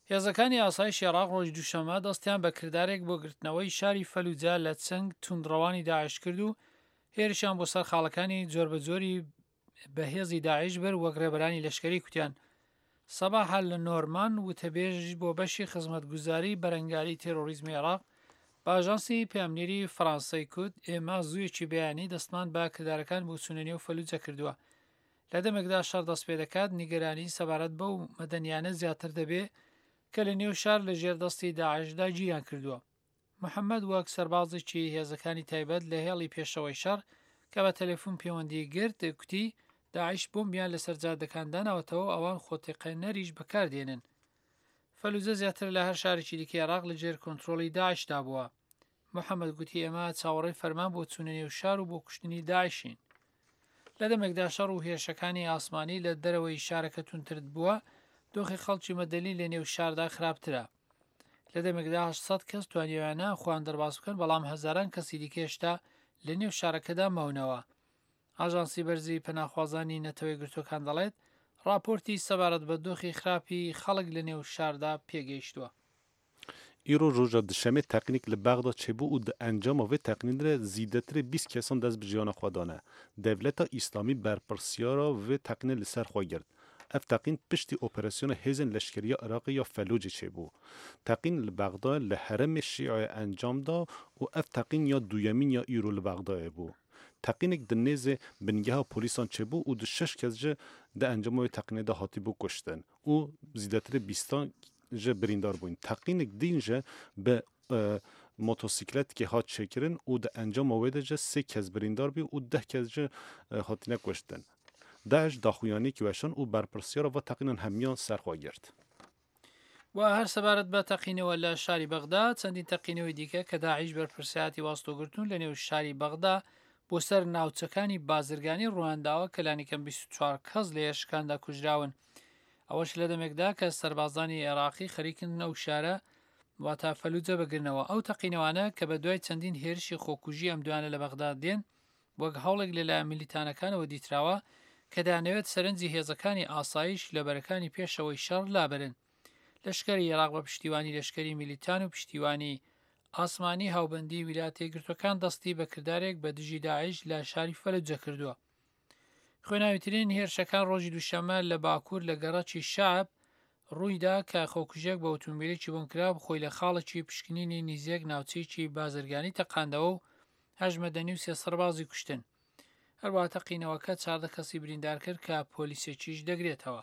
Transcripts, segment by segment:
هێزەکانی ئاسایشی عێراق ڕۆژی دووشەممە دەستیان بە کردارێک بۆ گرتنەوەی شاری فەلوجە لە چەنگ توندڕەوانی داعش کرد و هێرشیان بۆ سەر خاڵەکانی جۆربەجۆری بەهێزی داعش بر وەک ڕێبەرانی لەشکری کوتیان. سەباح لە نۆرمان وتەبێژ بۆ بەشی خزمەتگوزاری بەرەنگاری تێرۆریزمی عێراق بە ئاژانسی پامنێری فەڕەنسای کوت ئێمە زوویەکی بەیانی دەستمان بە کردارەکان بۆ چوونەنێ و فەلوجە کردووە. لە دەمێکدا شەڕ دەست پێ دەکات نیگەرانی سەبارەت بەو مەدەنیانە زیاتر دەبێ کە لە نێو شار لە ژێردەستی داعشدا گیریان کردووە. محەممەد وەک سەربازێکی هێزەکانی تایبەت لە هێڵی پێشەوەی شەڕ کە بە تەلەفۆن پەیوەندی گرت کوتی داعش بۆمبیان لە سەرجادەکاندانەوەتەوە ئەوان خۆتیقێنەریش بەکاردێنن. فەلوجە زیاتر لە هەر شارێکی دیکەی عێراق لە جێر کۆنتترۆلی داعشدا بووە. محەممەد گوتی ئێمە چاوەڕێی فەرمان بۆ چوونە نێو شار و بۆ کوشتنی داعشین. لە دەمێکدا شەڕ و هێرشەکانی ئاسمانی لە دەرەوەی شارەکە تونترد بووە، دۆخی خەڵکی مەدەنی لە نێو شاردا خراپترە. لە دەمێکدا 800 کەس توانیوانە خۆیان دەرباز بکەن، بەڵام هەزاران کەسی دیکەشتا لە نێو شارەکەدا ماونەوە. ئاژانسی بەرزی پەناخوازانی نەتەوەی گرتوەکان دەڵێت راپۆرتی سەبارەت بە دۆخی خراپی خەڵک لە نێو شاردا پێگەیشتووە. ایرو روژا دشمه تکنیک لبغداد چبو و د انجام و تکنیک در زیدتر 20 کسان دست بجیان خودانه. دولت اسلامی برپرسیارا و تکنیک لسر خواه گرد. اف تقین پشتی اپراسیون هزن لشکری عراقی یا فلوج چبو. تقین لبغداد لحرم شیعه انجام دا و اف تقین یا دویمین یا ایرو لبغداد بو. تقینک دنیز بنگه ها پولیسان چبو و د 6 کس جه د انجام و تقنیک دا هاتی بو کشتن. و زیدتر 20 جه بریندار بوین. تقینک دین جه به موتوسیکلت که هات شکرن و ده انجام آویده جه 3 کس بریندار بی و 10 کس جه هاتی نکشتن. داعش داخویانی که وشان و برپرسیار و تقینا همیان سرخوا گرد. و هەر سەبارەت بە تەقینەوە لە شاری بەغدا چەندین تەقینەوەی دیکە کە داعش بەرپرسیاتی واستۆگرتون لە نێو شاری بەغدا بۆ سەر ناوچەکانی بازرگانی ڕواننداوە کە لانیکەم 24 کەس لە هێرشەکاندا کوژراون. ئەوەش لە دەمێکدا کە سەربازانی عێراقی خەریکن ئەو شارە واتە فەلوجە بگرنەوە. ئەو تەقینەوانە کە بە دوای چەندین هێرشی خۆکوژی ئەم دوانە لە بەغدا دێن وەک هەوڵێک لەلایەن میلیتانەکانەوە دیتراوە کە دانەوێت سەرنجی هێزەکانی ئاسایش لە بەرەکانی پێشەوەی شەڕ لابرن. لەشکری عێراق بە پشتیوانی لەشکری میلیتان و پشتیوانی ئاسمانی هاوبەندی ویلایەتە یەکگرتووەکان دەستی بە کردارێک بە دژی داعش لە شاری فەلوجە کردووە. خوێناویترین هێرشەکان ڕۆژی دووشەممە لە باکوور لە گەڕەکی شعب ڕوویدا کە خۆکوژێک بە ئۆتۆمبیلێکی بۆنکرا بخۆی لە خاڵێکی پشکنینی نزیک ناوچەیەکی بازرگانی تەقاندەوە و 8 مەدەنی و 3 سەربازی کوشتن. هەروەها تەقینەوەکە 14 کەسی بریندار کرد کە پۆلیسێکیش دەگرێتەوە.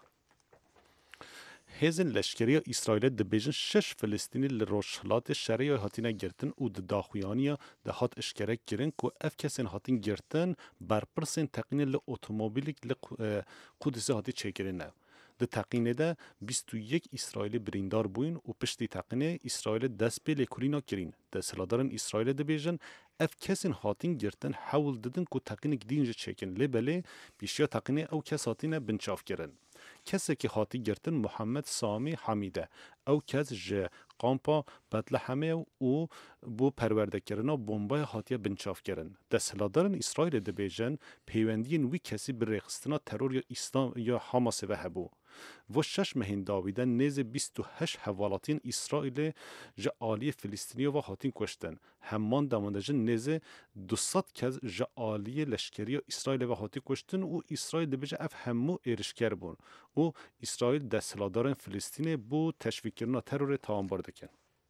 هزن لشکری اسرائیل دبیجن 6 فلسطینی لروشلات شرعی هاتینا گرتن و د داخویانیا د هات اشکرک گرن کو اف کسن هاتین گرتن بر پرسن تقین ل اتومبیلیک ل قدس هاتی چکرنه. د تقینه ده 21 اسرائیلی بریندار بوین و پشتی تقینه اسرائیل دست به لکورینا کرین. د سلادارن اسرائیل دبیجن اف کسین هاتین گرتن حول ددن کو تقینه گدینج چکن لبله بیشیا تقینه او کس هاتینه بنچاف کرن. کسی که هاتی گرتن محمد سامی حمیده او کس جه قامپا بتلحمه و بو پرورده کرنا بمبای هاتیه بنچاف کرن. دستهلادارن اسرائیل دبیجن پیوندین وی کسی برخستنا ترور یا اسلام یا حماس و هبو. و 6 مهین داویدن نیز 28 حوالاتین اسرائیل جه آلی فلسطینی و هاتین کشتن. همان داماندجن نیز 200 کس جه آلی لشکری اسرائیل و هاتی کشتن و اسرائیل دبیجه اف همو ایرشکر بون. و اسرائیل دستهلادارن فلسطینی بو تشویق کرنا ترور تاوان برده کن.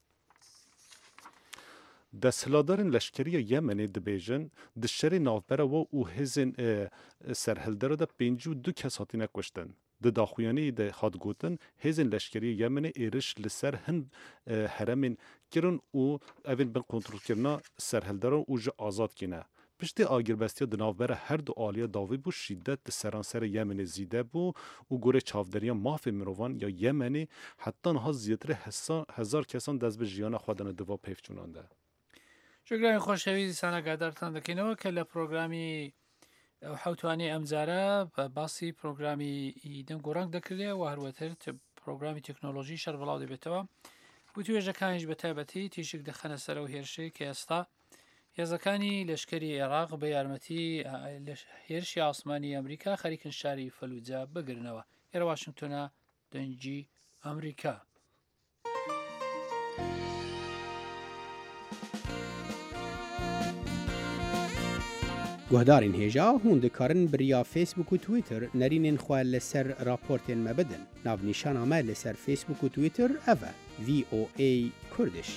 دستهلادارن لشکری یمن دبیجن دشری نافبره و او هزن سرهلدره ده 52 کس هاتی نکشتن. د داخویانی د هات گوتن هزن لشکری یمن ایرش لسر هن حرمین کرن او اوین بن کنترل کرنا سرهلدارن او جه آزاد کنه. پشت آگربستی دناوبر هر دو آلیا داوی بو شدت سرانسر یمن زیده بو و گوره چافدریا ماف مروان یا یمنی حتی نها زیاتر 1000 کسان دست به جیان خودن دوا پیفچونانده. شکران خۆشەویستی سانەگادارتان دەکەینەوە کە لە پرۆگرامی حوتوانی ئەمجارە باسی پرۆگرامی دەنگ و ڕەنگ دەکردێ و هەروەتر پرۆگرامی تەکنۆلۆژی شەڕ بەڵاو دەبێتەوە. بوتوێژەکانیش بە تایبەتی تیشک دەخەنە سەر و هێرشەی کە ئێستا هێزەکانی لەشکری عێراق بە یارمەتی هێرشی ئاسمانی ئەمریکا خەریکن شاری فەلوجە بگرنەوە. ئێرە واشنگتۆنە دەنگی ئەمریکا. گهدارین هێژا هون دikarin biriya Facebook و Twitter nerînên xwe li ser raportên me bidin. Navnîşana me li ser Facebook û Twitter ev e VOA Kurdish.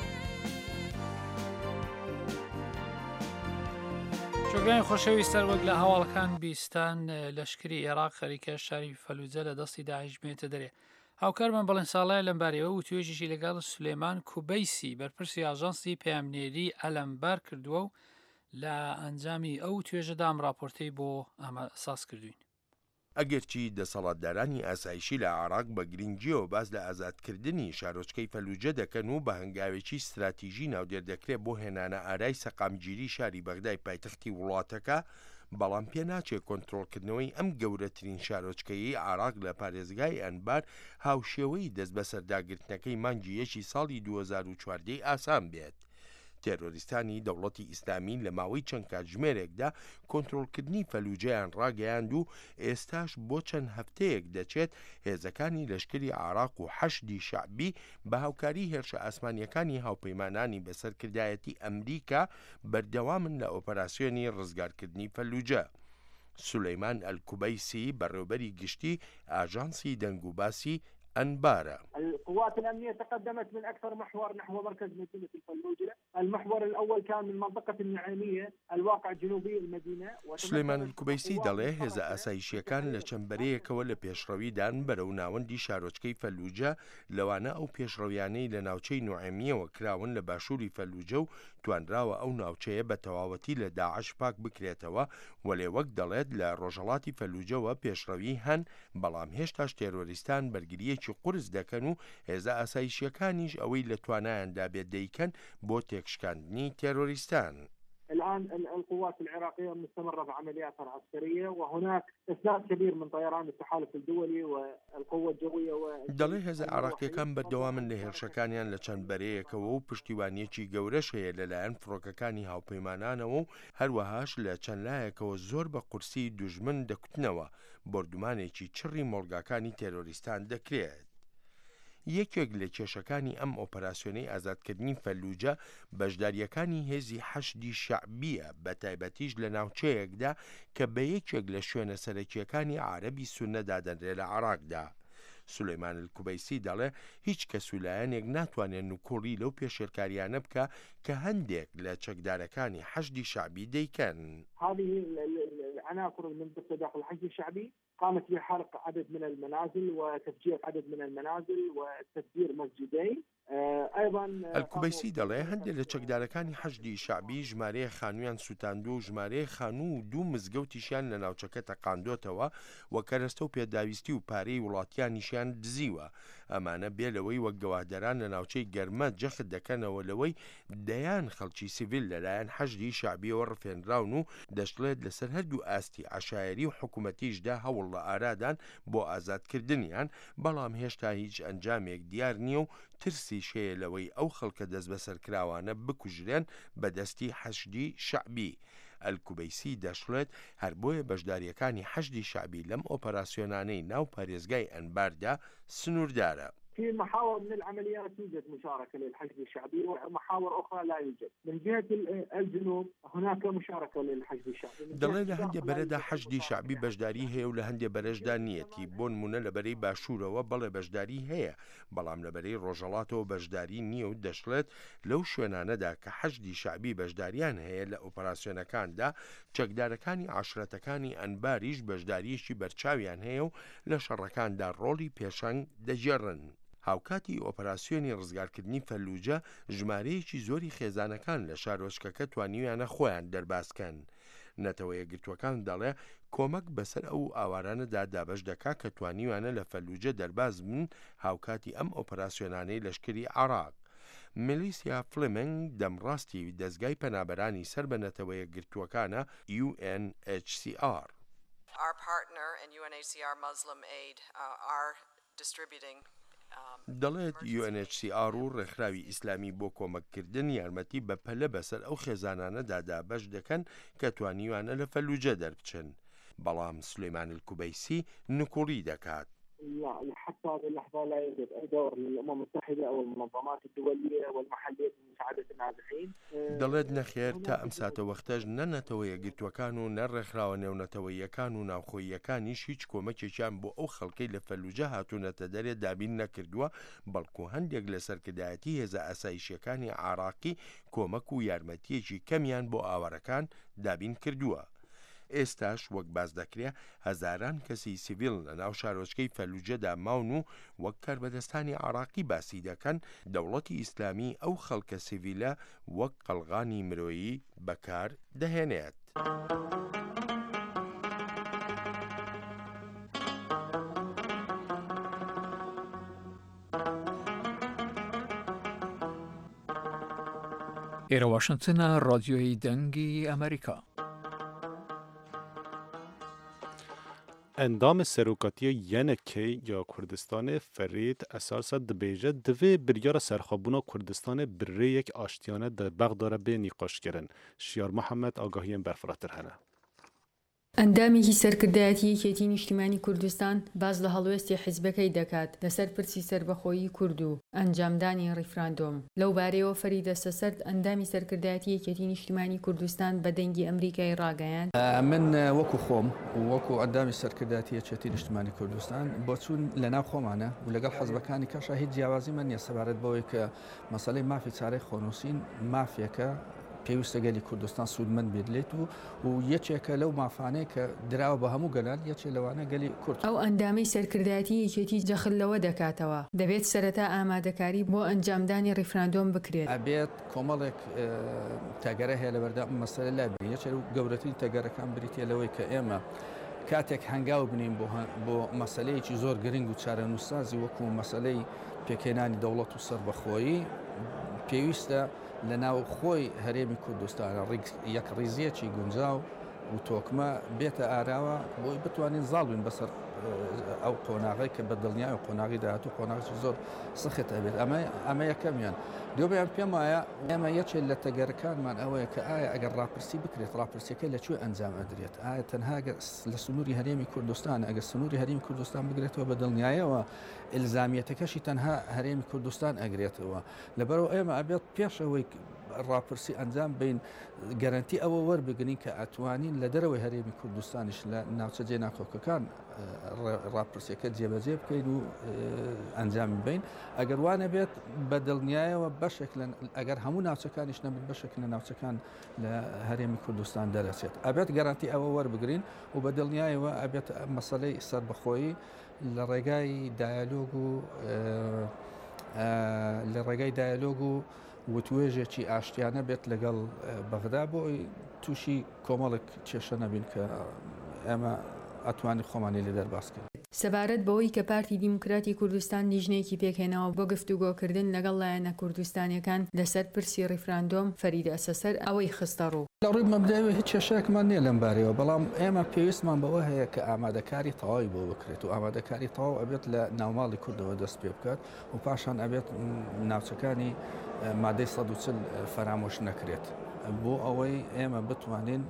شۆگانی خۆشەویستەر وەک لە هەواڵەکان بیستان لەشکری عێراق خەریکە شاری فەلوجە لە دەستی داعش بێتە دەرێ. هاوکارمان بەڵێن ساڵای لەمبارەوە و توێژیشی لەگەڵ سولێمان کوبەیسی بەرپرسی ئاژانسی پەیامنێری ئەلەمبار کردووە و لە ئەنجامی ئەو توێژەدا ئەم راپۆرتەی بۆ ئەمە ساز کردوین. ئەگەرچی دەسەڵاتدارانی ئاسایشی لە عێراق بە گرنگیەوە باس لە ئازادکردنی شارۆچکەی فەلوجە دەکەن و بە هەنگاوێکی استراتیژی ناودێردەکرێت بۆ هێنانە ئارای سەقامگیری شاری بەغدای پایتەختی وڵاتەکە، بەڵام پێ ناچێت کۆنتڕۆڵکردنەوەی ئەم گەورەترین شارۆچکەیی عێراق لە پارێزگای ئەنبار هاوشێوەی دەست بە سەرداگرتنەکەی مانگی یەکی ساڵی 2014 ئاسان بێت. تێرۆریستانی دەوڵەتی ئیسلامی لە ماوەی چەند کاتژمێرێکدا کۆنتڕۆڵکردنی فەلوجەیان ڕاگەیاند و ئێستاش بۆ چەند هەفتەیەک دەچێت هێزەکانی لەشکری عێراق و حەشدی شەعبی بە هاوکاری هێرشە ئاسمانیەکانی هاوپەیمانانی بەسەرکردایەتی ئەمریکا بەردەوامن لە ئۆپەراسیۆنی ڕزگارکردنی فەلوجە. سولەیمان ئەلکوبەیسی بەڕێوەبەری گشتی ئاژانسی دەنگوباسی أنبارة. القوات الأمنية تقدمت من أكثر محور نحو مركز مدينة الفلوجة. المحور الأول كان من منطقة النعيمية الواقع جنوبي المدينة. سليمان الكوبيسي دەڵێ هێزە ئاسایشیەکان لە چەمبەرەیەکەوە لە پێشڕەویدان بەرەو ناوەندی شارۆچکەی فەلوجە، لەوانە ئەو پێشڕەویانەی لە ناوچەی نوعیمیەوە کراون لە باشووری فەلوجە و توانراوە ئەو ناوچەیە بە تەواوەتی لە داعش پاک بکرێتەوە، وەلێ وەک دەڵێت لە ڕۆژهەڵاتی فەلوجەوە پێشڕەوی هەن، بەڵام هێشتاش تێرۆریستان بەرگریەکی قورس دەکەن و هێزە ئاسایشیەکانیش ئەوەی لە توانایاندا بێت دەیکەن بۆ تێکشکاندنی تێرۆریستان. الآن القوات العراقية مستمرة بعملياتها العسكرية، وهناك إسناد كبير من طيران التحالف الدولي والقوة الجوية دەڵێ هێزە عێراقیەکان بەردەوامن لە هێرشەکانیان لە چەند بەرەیەکەوە و پشتیوانیەکی گەورەش هەیە لەلایەن فڕۆکەکانی هاوپەیمانانەوە و هەروەهاش لە چەند لایەکەوە زۆر بە قورسی دوژمن دەکوتنەوە، بردومانێکی چڕی مۆڵگاکانی تێرۆریستان دەکرێت. یەکێک لە کێشەکانی ئەم ئۆپەراسیۆنەی ئازادکردنی فەلوجە بەشداریەکانی هێزی حەشدی شەعبیە، بە تایبەتیش لە ناوچەیەکدا کە بە یەکێک لە شوێنە سەرەکیەکانی عەرەبی سوننە دادەنرێت لە عێراقدا. سولەیمان الکوبەیسی دەڵێ هیچ کەس و لایەنێک ناتوانێت نوکۆڕی لەو پێشێرکاریانە بکە کە هەندێک لە چەکدارەکانی حەشدی شەعبی دەیکەن. هذه العناصر المنتسبة داخل الحشد الشعبي قامت بحرق عدد من المنازل وتفجير عدد من المنازل وتفجير مسجدين. ئەلکوبەیسی دەڵێ هەندێک لە چەکدارەکانی حەشدی شەعبی ژمارەیە خانوویان سوتاندو و ژمارەیە خانوو و دوو مزگەوتیشیان لە ناوچەکە تەقاندۆتەوە و کەرەستە و پێداویستی و پارەی وڵاتیانیشیان دزیوە. ئەمانە بێلەوەی وەک گەواهدەران لە ناوچەی گەرمە جەخت دەکەنەوە لەوەی دەیان خەڵکی سیڤیل لەلایەن حەشدی شەعبیەوە ڕفێنراون و دەشڵێت لەسەر هەردوو ئاستی عەشایری و حکوومەتیشدا هەوڵ لە ئارادان بۆ ئازادکردنیان، بەڵام هێشتا هیچ ئەنجامێک دیار نییە و ترسی شەیە لەوەی ئەو خەڵکە دەست بەسەرکراوانە بکوژرێن بە دەستی حەشدی شەعبی. ئەلکوبەیسی دەشڵێت هەر بۆیە بەشداریەکانی حەشدی شەعبی لەم ئۆپەراسیۆنانەی ناو پارێزگای ئەنباردا سنووردارە. في محاور من العمليات يوجد مشاركة للحشد الشعبي ومحاور أخرى لا يوجد. من جهة الجنوب هناك مشاركة للحشد الشعبي. دەڵێ لە هەندێک بەرەدا حەشدی شەعبی بەشداری هەیە و لە هەندێک بەرەشدا نیەتی. بۆ نمونە لە بەرەی باشوورەوە بەڵێ بەشداری هەیە، بەڵام لە بەرەی ڕۆژهەڵاتەوە بەشداری نییە و دەشڵێت لەو شوێنانەدا کە حەشدی شەعبی بەشداریان هەیە لە ئۆپەراسیۆنەکاندا چەکدارەکانی عاشرەتەکانی ئەنباریش بەشداریەکی بەرچاویان هەیە و لە شەڕەکاندا ڕۆڵی پێشەنگ دەجێڕن. هاوکاتی ئۆپەراسیۆنی ڕزگارکردنی فەلوجە ژمارەیەکی زۆری خێزانەکان لە شارۆچکەکە توانیویانە خۆیان دەرباسکەن. نەتەوە یەکگرتوەکان دەڵێ کۆمەک بەسەر ئەو ئاوارانەدا دابەش دەکا کە توانیویانە لە فەلوجە دەرباز بن هاوکاتی ئەم ئۆپەراسیۆنانەی لەشکری عێراق. میلیسیا فلمنگ دەمڕاستی دەستگای پەنابەرانی سەر بە نەتەوە یەکگرتوەکانە UNHCR. Our partner in UNHCR Muslim Aid are distributing دەڵێت UNHCR و ڕێکخراوی ئیسلامی بۆ کۆمەککردن یارمەتی بە پەلە بەسەر ئەو خێزانانەدا دابەش دەکەن کە توانیوانە لە فەلوجە دەربچن، بەڵام سولەیمان الکوبەیسی نوکوڕی دەکات. لا وحتى هذه اللحظة لا يوجد أي دور للأمم المتحدة أو المنظمات الدولية والمحلية لمساعدة النازحين. دەڵێت نەخێر تا ئەم ساتە وەختەش نەنەتەوە یەکگرتوەکان و نەڕێکخراوە نێونەتەوەیەکان و ناوخۆییەکانیش هیچ کۆمەکێکیان بۆ ئەو خەڵکەی لە فەلوجە هاتوونەتە دەرێ دابین نەکردووە، بەڵکو هەندێک لە سەرکردایەتی هێزە ئاسایشیەکانی عراقی کۆمەک و یارمەتیەکی کەمیان بۆ ئاوارەکان دابین کردووە. ئێستاش وەک باز دەکرێ هەزاران کەسی سیڤیل لە ناو شارۆچکەی فەلوجەدا ماون و وەک کاربەدەستانی عراقی باسی دەکەن دەوڵەتی ئیسلامی ئەو خەڵکە سیڤیلە وەک قەڵغانی مرۆیی بەکار دەهێنێت. ئێرە واشنگتنە ڕادیۆی دەنگی ئەمریکا. اندام سروکاتی ینکی یا کردستان فرید اساسا دبیجه دوی بریار سرخابونا کردستان بری یک آشتیانه در بغداد به نیقاش کرن. شیار محمد آگاهی برفراتر هنه. ئەندامێکی سەرکردایەتی یەکێتی نیشتیمانی کوردستان باز لە هەڵوێستی حیزبەکەی دەکات لەسەر پرسی سەربەخۆیی کورد و ئەنجامدانی ڕیفراندۆم. لەو بارەیەوە فەریدە سەسەرد ئەندامی سەرکردایەتی یەکێتی نیشتیمانی کوردستان بە دەنگی ئەمریکای ڕاگەیاند. من وەکو خۆم وەکو ئەندامی سەرکردایەتی یەکێتی نیشتیمانی کوردستان بۆ چوون لەناو خۆمانە و لەگەڵ حەزبەکانی کەشە هیچ جیاوازیمان نییە سەبارەت بەوەی کە مەسەلەی مافی چارەی خۆنووسین مافیەکە پێویستە گەلی کوردستان سوودمەند بێت و یەکێکە لەو مافانەیە کە دراوە بە هەموو گەلان یەکێ لەوانە گەلی کورد. ئەو ئەندامەی سەرکردایەتی یەکێتی جەخلەوە دەکاتەوە دەبێت سەرەتا ئامادەکاری بۆ ئەنجامدانی ڕیفراندۆم بکرێت. ئەبێت کۆمەڵێک تەگەرە هەیە لەبەردەم مەسەلە لابێت یەکێ گەورەترین تەگەرەکان بریتە لەوەی کە ئێمە کاتێک هەنگاو بنین بۆ مەسەلەیەکی زۆر گرنگ و چارەنووسازی وەکو مەسەلەی پێکهێنانی دەوڵەت و سەربەخۆیی پێویستە لە ناو خۆی هەرێمی کوردستانە یەک ڕیزیەکی گونجاو و تۆکمە بێتە ئاراوە بۆی بتوانین زاڵوین بەسەر ئەو قۆناغی کە بە دڵنیای و قۆناغی داهات و قۆناغی زۆر سخت ئەبێت ئەمە یەکەمیان. دوێبیان پێم وایە ئێمە یەکێک لە تەگەرەکانمان ئەوەیە کە ئایا ئەگەر ڕاپرسی بکرێت ڕاپرسیەکە لەکوێ ئەنجام ئەدرێت ئایا تەنها لە سنووری هەرێمی کوردستان ئەگەر سنووری هەرێمی کوردستان بگرێتەوە بە دڵنیایەوە ئیلزامیەتەکەشی تەنها هەرێمی کوردستان ئەگرێتەوە لەبەرەوە ئێمە ئەبێت پێشەوەی ڕاپرسی ئەنجام بین گەرنتی ئەوە وەربگرین کە ئەتوانین لە دەرەوەی هەرێمی کوردستانیش لە ناوچە جێناکۆکەکان ڕاپرسیەکە جێبەجێ بکەین و ئەنجامی بین ئەگەر وانە بێت بە دڵنیایەوە بەشێک ئەگەر هەموو ناوچەکانیش نەبێت بەشێک لە ناوچەکان لە هەرێمی کوردستان دەرەچێت ئەبێت گەرنتی ئەوە وەربگرین و بە دڵنیایەوە ئەبێت مەسەلەی سەربەخۆیی لە ڕێگای دایالۆگ و وتوێژێکی ئاشتیانە بێت لەگەڵ بەغدا بۆی تووشی کۆمەڵێک کێشە نەبین کە ئێمە ئەتوانی خۆمانی لێ دەرباسکەین. سەبارەت بەوەی کە پارتی دیموکراتی کوردستان لیژنەیەکی پێکهێناوە بۆ گفتوگۆکردن لەگەڵ لایەنە کوردستانیەکان لەسەر پرسی ڕیفراندۆم فەریدە سەسەر ئەوەی خستە ڕوو. لە ڕووی مەبداوی هیچ کێشەیەکمان نییە لەم بارەوە بەڵام ئێمە پێویستمان بەوە هەیە کە ئامادەکاری تەواوی بۆ بکرێت و ئامادەکاری تەواو ئەبێت لە ناوماڵی کوردەوە دەست پێ بکات و پاشان ئەبێت ناوچەکانی مادەی 140 فەرامۆش نەکرێت بۆ ئەوەی ئێمە بتوانین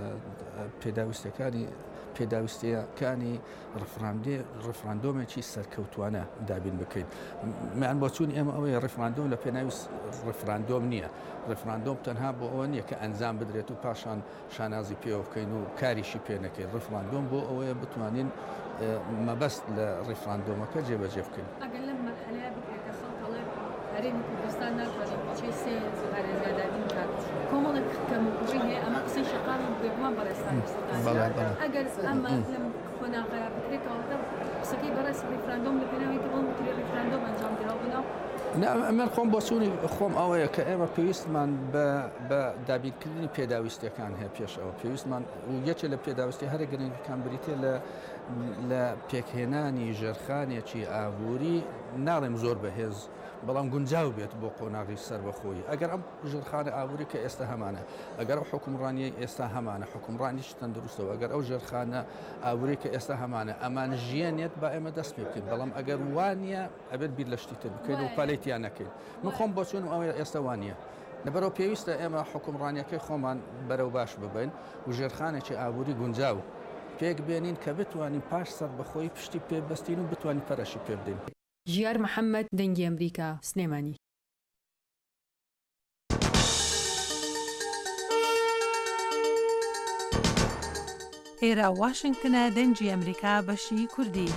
پێداویستیەکانی ڕفراندۆمێکی سەرکەوتوانە دابین بکەین. میان بۆ چوون ئێمە ئەوەی ڕفراندۆم لە پێناویست ڕفراندۆم نییە. ڕفراندۆم تەنها بۆ ئەوە نییە کە ئەنجام بدرێت و پاشان شانازی پێوە بکەین و کاریشی پێ نەکەین. ڕفراندۆم بۆ ئەوەیە بتوانین مەبەست لە ڕفراندۆمەکە جێبەجێ بکەین. ئەگەر لەم مەرحەلەیە بکرێت کە خەڵک هەرێمی کوردستان ناتوانێت بچێ سێ هەرێزادادی بکات کۆمەڵێک کەمڕی هەیە ئەمە قسەی شەقام بێگومان بەڕێستان ئەگەر ئەمە لەم خۆناغەیە بکرێتەوە قسەکەی بەڕێست ڕیفراندۆم لە پێناوی کە بۆ بکرێت ڕیفراندۆم ئەنجام درراو بناو من خۆم بۆ سوونی خۆم ئەوەیە کە ئێمە پێویستمان بە دابینکردنی پێداویستیەکان هەیە پێشەوە پێویستمان و یەکێ لە پێداویستی هەرە گرنگەکان بریتێ لە پێکهێنانی ژێرخانێکی ئابووری ناڵێم زۆر بەهێز بەڵام گونجاو بێت بۆ قۆناغی سەربەخۆیی ئەگەر ئەم ژێرخانە ئابووری کە ئێستا هەمانە ئەگەر ئەو حکومڕانیە ئێستا هەمانە حکومڕانیش تەندروستەوە ئەگەر ئەو ژێرخانە ئابووری کە ئێستا هەمانە ئەمان ژیانێت با ئێمە دەست پێ بکەین بەڵام ئەگەر وانە ئەبێت بیر لە شتیتر بکەین و پالەیتیان نەکەین من خۆم بۆ چوون ئەوەیە ئێستا وانە لەبەرەوە پێویستە ئێمە حکومڕانیەکەی خۆمان بەرەو باش ببین و ژێرخانێکی ئابووری گونجاو پێک بێنین کە بتوانین پاش سەد بەخۆی پشتی پێبەستین و بتوانین پەرەشی پێ بدەین. ژیار محەممەد دەنگی ئەمریکا سلێمانی. ئێرە واشنگتنە دەنگی ئەمریکا بەشی کوردی.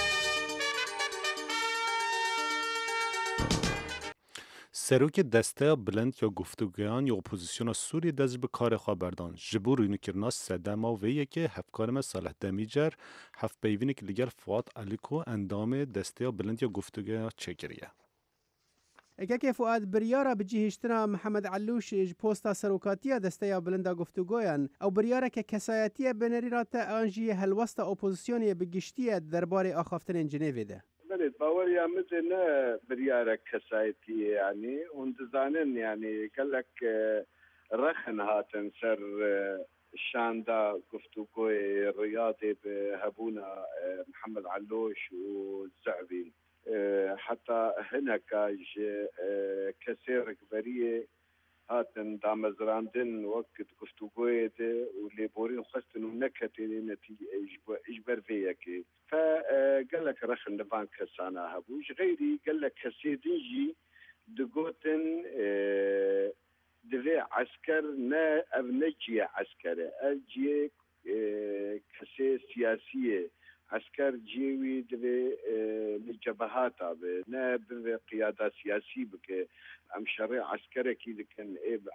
سروک دسته بلند یا گفتگویان یا اپوزیسیون سوری دست به کار خواه بردان. جبور روی نکرناس سدما ویه که هفکارم صالح دمیجر هفت بیوینی که لگر فواد علیکو اندام دسته بلند یا گفتگویان چکریه. اگه که فؤاد بریارا بجیهشتنا محمد علوش پوستا سروکاتیه دسته بلندا گفتگویان او بریارا که کسایتیه بنری را تا آنجی هلوستا اپوزیسیونی بگشتیه درباره آخافتن جنیوی ده. بله باور یا مثل نه بریارا کسایتیه یعنی اندزانن یعنی کلک رخن هاتن سر شاندا گفتگوی ریاضی به هبونا محمد علوش و زعبی حتى هناك كثير كبرية هاتن دامزراندن وقت گفتگوی واللي بورين خستن ونكتي نتيجة إجبار فيك فقال لك رخن نبان كسانا هبوش غيري قال لك كسيدنجي دقوتن دفي عسكر نا أبنجي عسكر أجي كسي سياسية عسكر جيوي دبي للجبهات به نا بقيادة سياسية بك أم شرع عسكري كي كان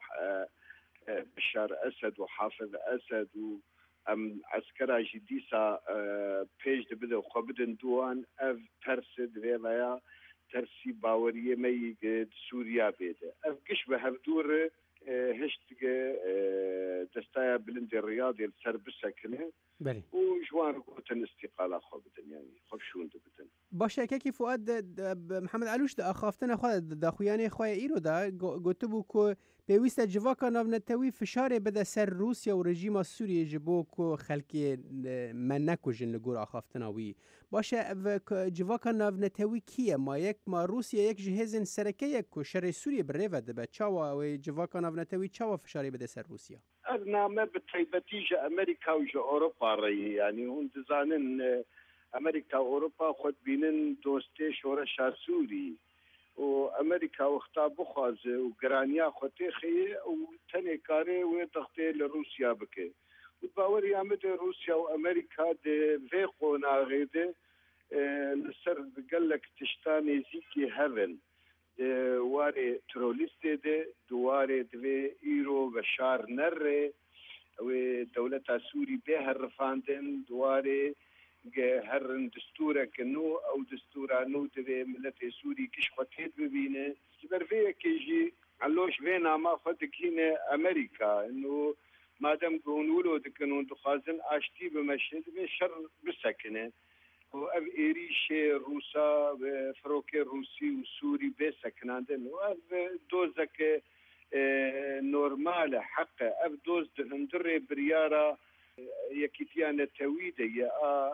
بشار أسد وحافظ أسد أم عسكرة جديسة بيج دبدا وخبدن دوان أف ترسد فيلايا ترسي باورية مي سوريا بيدا أف قشبه هبدور هشتك دستايا بلند الرياضي السربسة كنه بله وجوان قوتن استقالة خبدن يعني خبشون دبتن باشه که فؤاد محمد علوش دا اخافتن خود دا خویان خواه ایرو دا گوته بو که پیویست جواکا ناونتوی فشار بده سر روسیا و رژیم سوریه جبو که خلکی من نکو جن لگور اخافتناوی باشه جواکا ناونتوی کیه ما روسیا یک جهازن سرکه یک که شر سوریه بره وده به چاوا و جواکا ناونتوی چاوا فشاری بده سر روسیا نامه بتيبتيجة أمريكا وجا أوروبا رأي يعني هون دزانن أمريكا وأوروبا خد بينن دوستي شورشا سوري وأمريكا وخطا بخاز وقرانيا خطيخي وتاني كاري ويضغطي لروسيا بكي وتباوري يامد روسيا وأمريكا دي فيقونا غيدي نسر قلك تشتاني زيكي هفن دواري تروليستي دي دواري دوي ايرو بشار نره ودولتا سوري بها الرفاندن دواري هرن دستورة كنو او دستورة نو دوي ملتي سوري كشفتيت ببينه جبرفية كيجي علوش بينا ما فتكين امريكا انه مادام قونولو دكنون دخازن اشتي بمشهد بشر بسكنه وأب إيريشي روسا فروكي روسي وسوري بسكناندن وأب دوزك نورمال حق أب دوز دهندري بريارة يكتيانا تويدة يا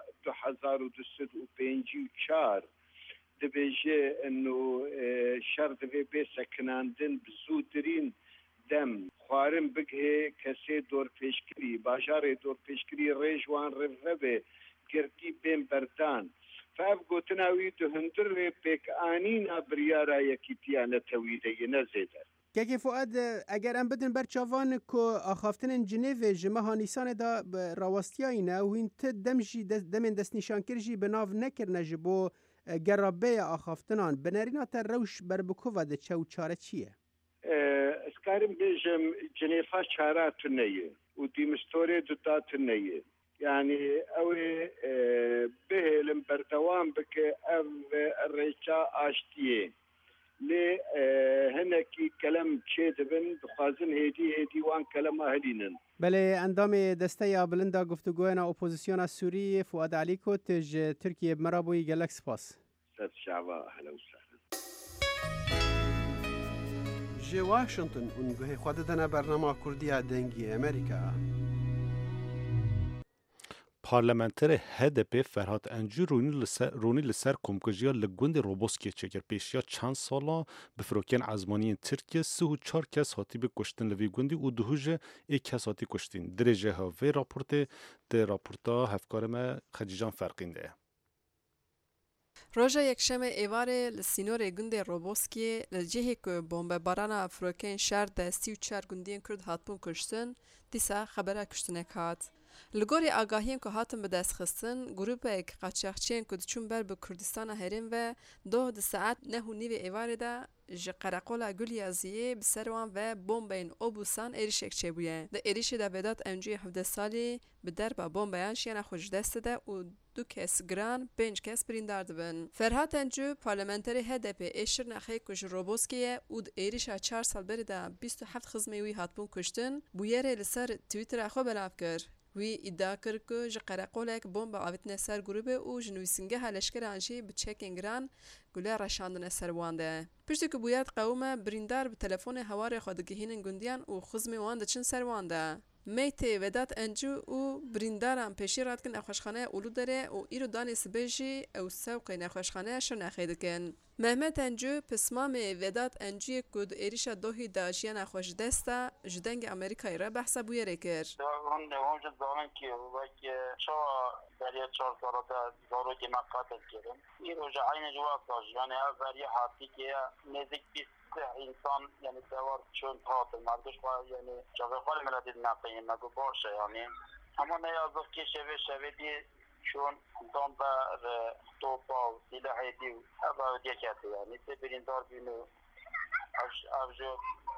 2024 دبيجي إنه شر دبي بسكناندن بزودرين دم خوارم بقه كسي دور پیشکری باجار دور پیشکری ريجوان رفبه گرتی بین بردان فاف گوتناوی تو هندر پیک آنینا بریارا یکی تیانه تویده نزیده که فؤاد اگر ام بدن برچاوان کو آخافتن جنیو جمع هانیسان دا راوستیای نه و این دمجی دمن دست نشان کرجی بناو نکرنه جبو گرابه آخافتنان بنرینا تا روش بربکوه ده چو چاره چیه؟ اسکارم بیجم جنیفا چاره تنیه و دیمستوری دوتا تنیه يعني اوي به لمبردوان بك او الريشا اشتيه لي هناكي كلام تشيدبن بخازن هيدي وان كلام اهلينن بله اندام دسته بلندا گفتگوینا اپوزیسیون سوری فؤاد علیکو تج ترکیه بمرابوی گلک سپاس ست شعبا اهلا وسهلا جي واشنطن اونگوه خوددنا برنامه کردی دنگی امریکا پارلمانتر HDP فرهاد انجو رونی لسر کمکجیا لگوند روبوسکی چکر پیشیا چند سالا بفروکن عزمانی ترکیه 34 کس هاتی به کشتن لوی گوندی و دهوژه یک کس هاتی کشتین درجه ها و راپورتا هفکار ما خدیجان فرقینده. روژا یکشنبه ایواره لسینور گوند روبوسکی لجهی که بمباران فروکن شهر ده 34 گوندین کرد هاتبون کشتن دیسا خبره کشتنک هات. لگوری آگاهیم که هاتم به دست خستن گروپ ایک قاچاقچین که دچون بر به کردستان هرین و 2 ساعت نهو نیو ایواره ده قرقولا گلیازیه بسروان و بمبین اوبوسان ایریش اکچه بویه. ده ایریش ده وداد امجوی 17 سالی به دربا بمبیان شینا خوش دسته ده و 2 کس گران 5 کس بریندار دبن. فرهاد انجو پارلمانتری HDP ایشر نخی کش روبوسکیه و ده ایریش 4 سال بری ده 27 خزمیوی هاتبون کشتن بویره لسر تویتر اخو بلاف کرد. وی ادعا کرد که قرقولک بمب آویتن سر گروه و جنویسنگه هلشکر آنشی به چکینگران گله رشاندن سروانده. پشتی که باید قوم بریندار به تلفن هوار خودگهین گندیان و خزم وانده چن سروانده. میته وداد انجو و بریندارم پیشی راد کن اخوشخانه اولو داره و ایرو دانی سبیجی او سوقی نخوشخانه شر نخیده کن. محمد انجو پسمام وداد انجوی کد ایریشا دوهی داشیان اخوش دستا جدنگ امریکایی را بحثا بویره کرد. اون جد زمان که وقتی چا برای 4 سال تا زارو که مقاطع کردم ایرو جا عین جواز داشت یعنی از برای حاطی که نزدیک 20 انسان یعنی دوار چون تاعت مردش با یعنی جاوه خال ملدید نقیم نگو باشه یعنی اما نیازه که شوه دی چون انسان با توپا و سلاحی دی و دیکتی یعنی سی بریندار بینو افجو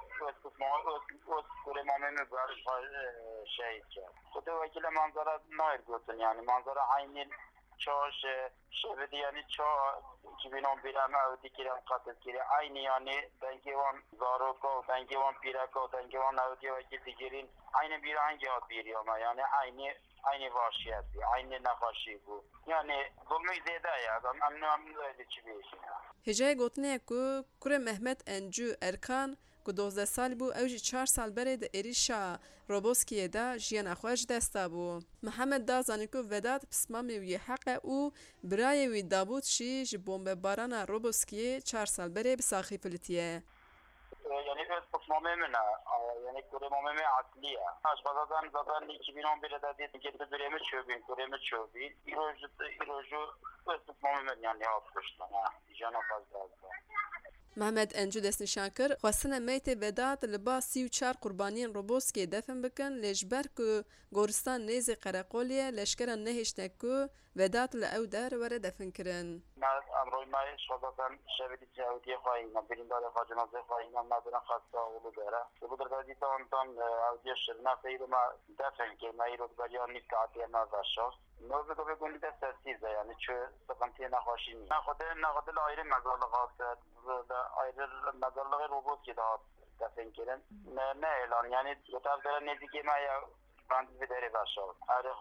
اوست کوره مامه برش شهید کرد خود وکیل منظره نایر گوتن یعنی منظره عینی چاش شبدی یعنی چا که بینام بیرم او دیگرم قتل کردی عینی یعنی دنگیوان زاروکا و دنگیوان پیرکا و دنگیوان او دیگرین عین بیرانگی ها بیریم یعنی عینی واشیت بی عینی نخاشی بود یعنی ظلمی زیده یا امنو دایده چی بیشیم هجای گوتنه که کره محمد انجو ارکان که 12 سال بو اوجی 4 سال بره ده ایریشا روبوسکیه ده جیان اخوش دستا بو محمد دا زانی که وداد پسمامی وی حق او برای وی دابود شی جی بومب باران روبوسکیه 4 سال بره بساخی پلیتیه یعنی از پسمامی منه یعنی کره مامی اصلیه اش بازدن زدن 2011 دادید که بریم چوبین ایروجو از پسمامی من یعنی ها پشتن جانا فازده محمد انجو دست نشان کرد خواستن میت وداد لبا 34 قربانیان روبوسکی دفن بکن لجبر که گورستان نیز قرقولیه لشکران نهشته که وداد لعو در وره دفن کرن امروی ما شغلتان شویدی جاودی خواهیم بریندار خواه جنازه خواهیم مدرن خسته اولو داره دیتا انتان اودی شرنا خیلی ما دفن که ما ایرو بریان نیست که عطیه ما بشاست نوزه که بگونی ده سرسیزه یعنی چه سقنطیه نخواشی نیست نخوده لایره مزالقات آیره مزالق روبوت که دفن کرن نه اعلان یعنی دوتاب داره نزدیکی ما یا باندی بداره بشاست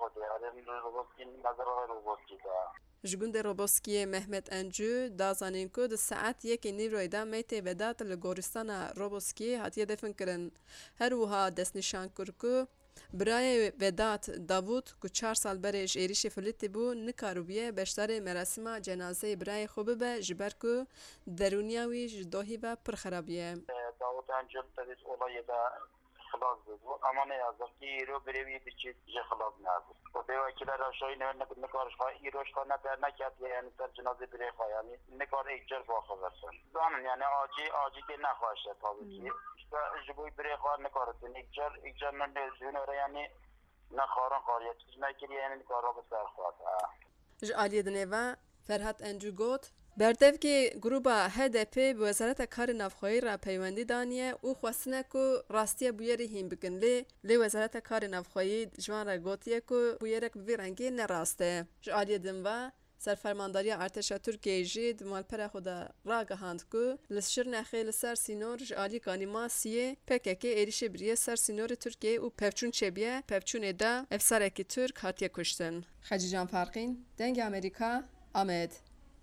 روبوت مزالق روبوت که جگوند روبوسکی محمد انجو دازانین که ده ساعت یک نیروی دا میت وداد لگورستان روبوسکی هاتیه دفن کرن هر وها دست نشان کرد که برای وداد داوود که 4 سال برش ایریش فلیتی بو نکارو بیه بشتر مراسم جنازه برای خوبه به جبر که درونیاوی جدوهی و پرخرابیه داوود انجو تدیس اولای دا خلاص بود اما نیازم که ایرو بروی بچید جه خلاص نبود و به وکیل راشایی نکارش خواه ایروش خواه ندر نکرد یعنی سر جنازه بری خواه یعنی نکار ایجار باخوا برسن زانن یعنی آجی که نخواهشه تابکی جبوی بری خواه نکارتون ایجار ننزون رو یعنی نخارن خواهیت نکری یعنی نکار را بسر خواهد جعالی دنیوه فرهاد انجو گوت بردف که گروه HDP به وزارت کار نافخوایی را پیوندی دانیه او خواستنه که راستی بویری هم بکن لی وزارت کار نافخوایی جوان را گوتیه که بویرک بویرنگی نراسته جعالی دنوه سرفرمانداری ارتش ترکیه جید مالپره خدا را گهاند که لسشر نخیل سر سینور جعالی کانیما سیه پکک ایریش بریه سر سینور ترکیه و پفچون چبیه پفچون دا افسرکی ترک هاتیه کشتن خجیجان فرقین دنگ امریکا آمد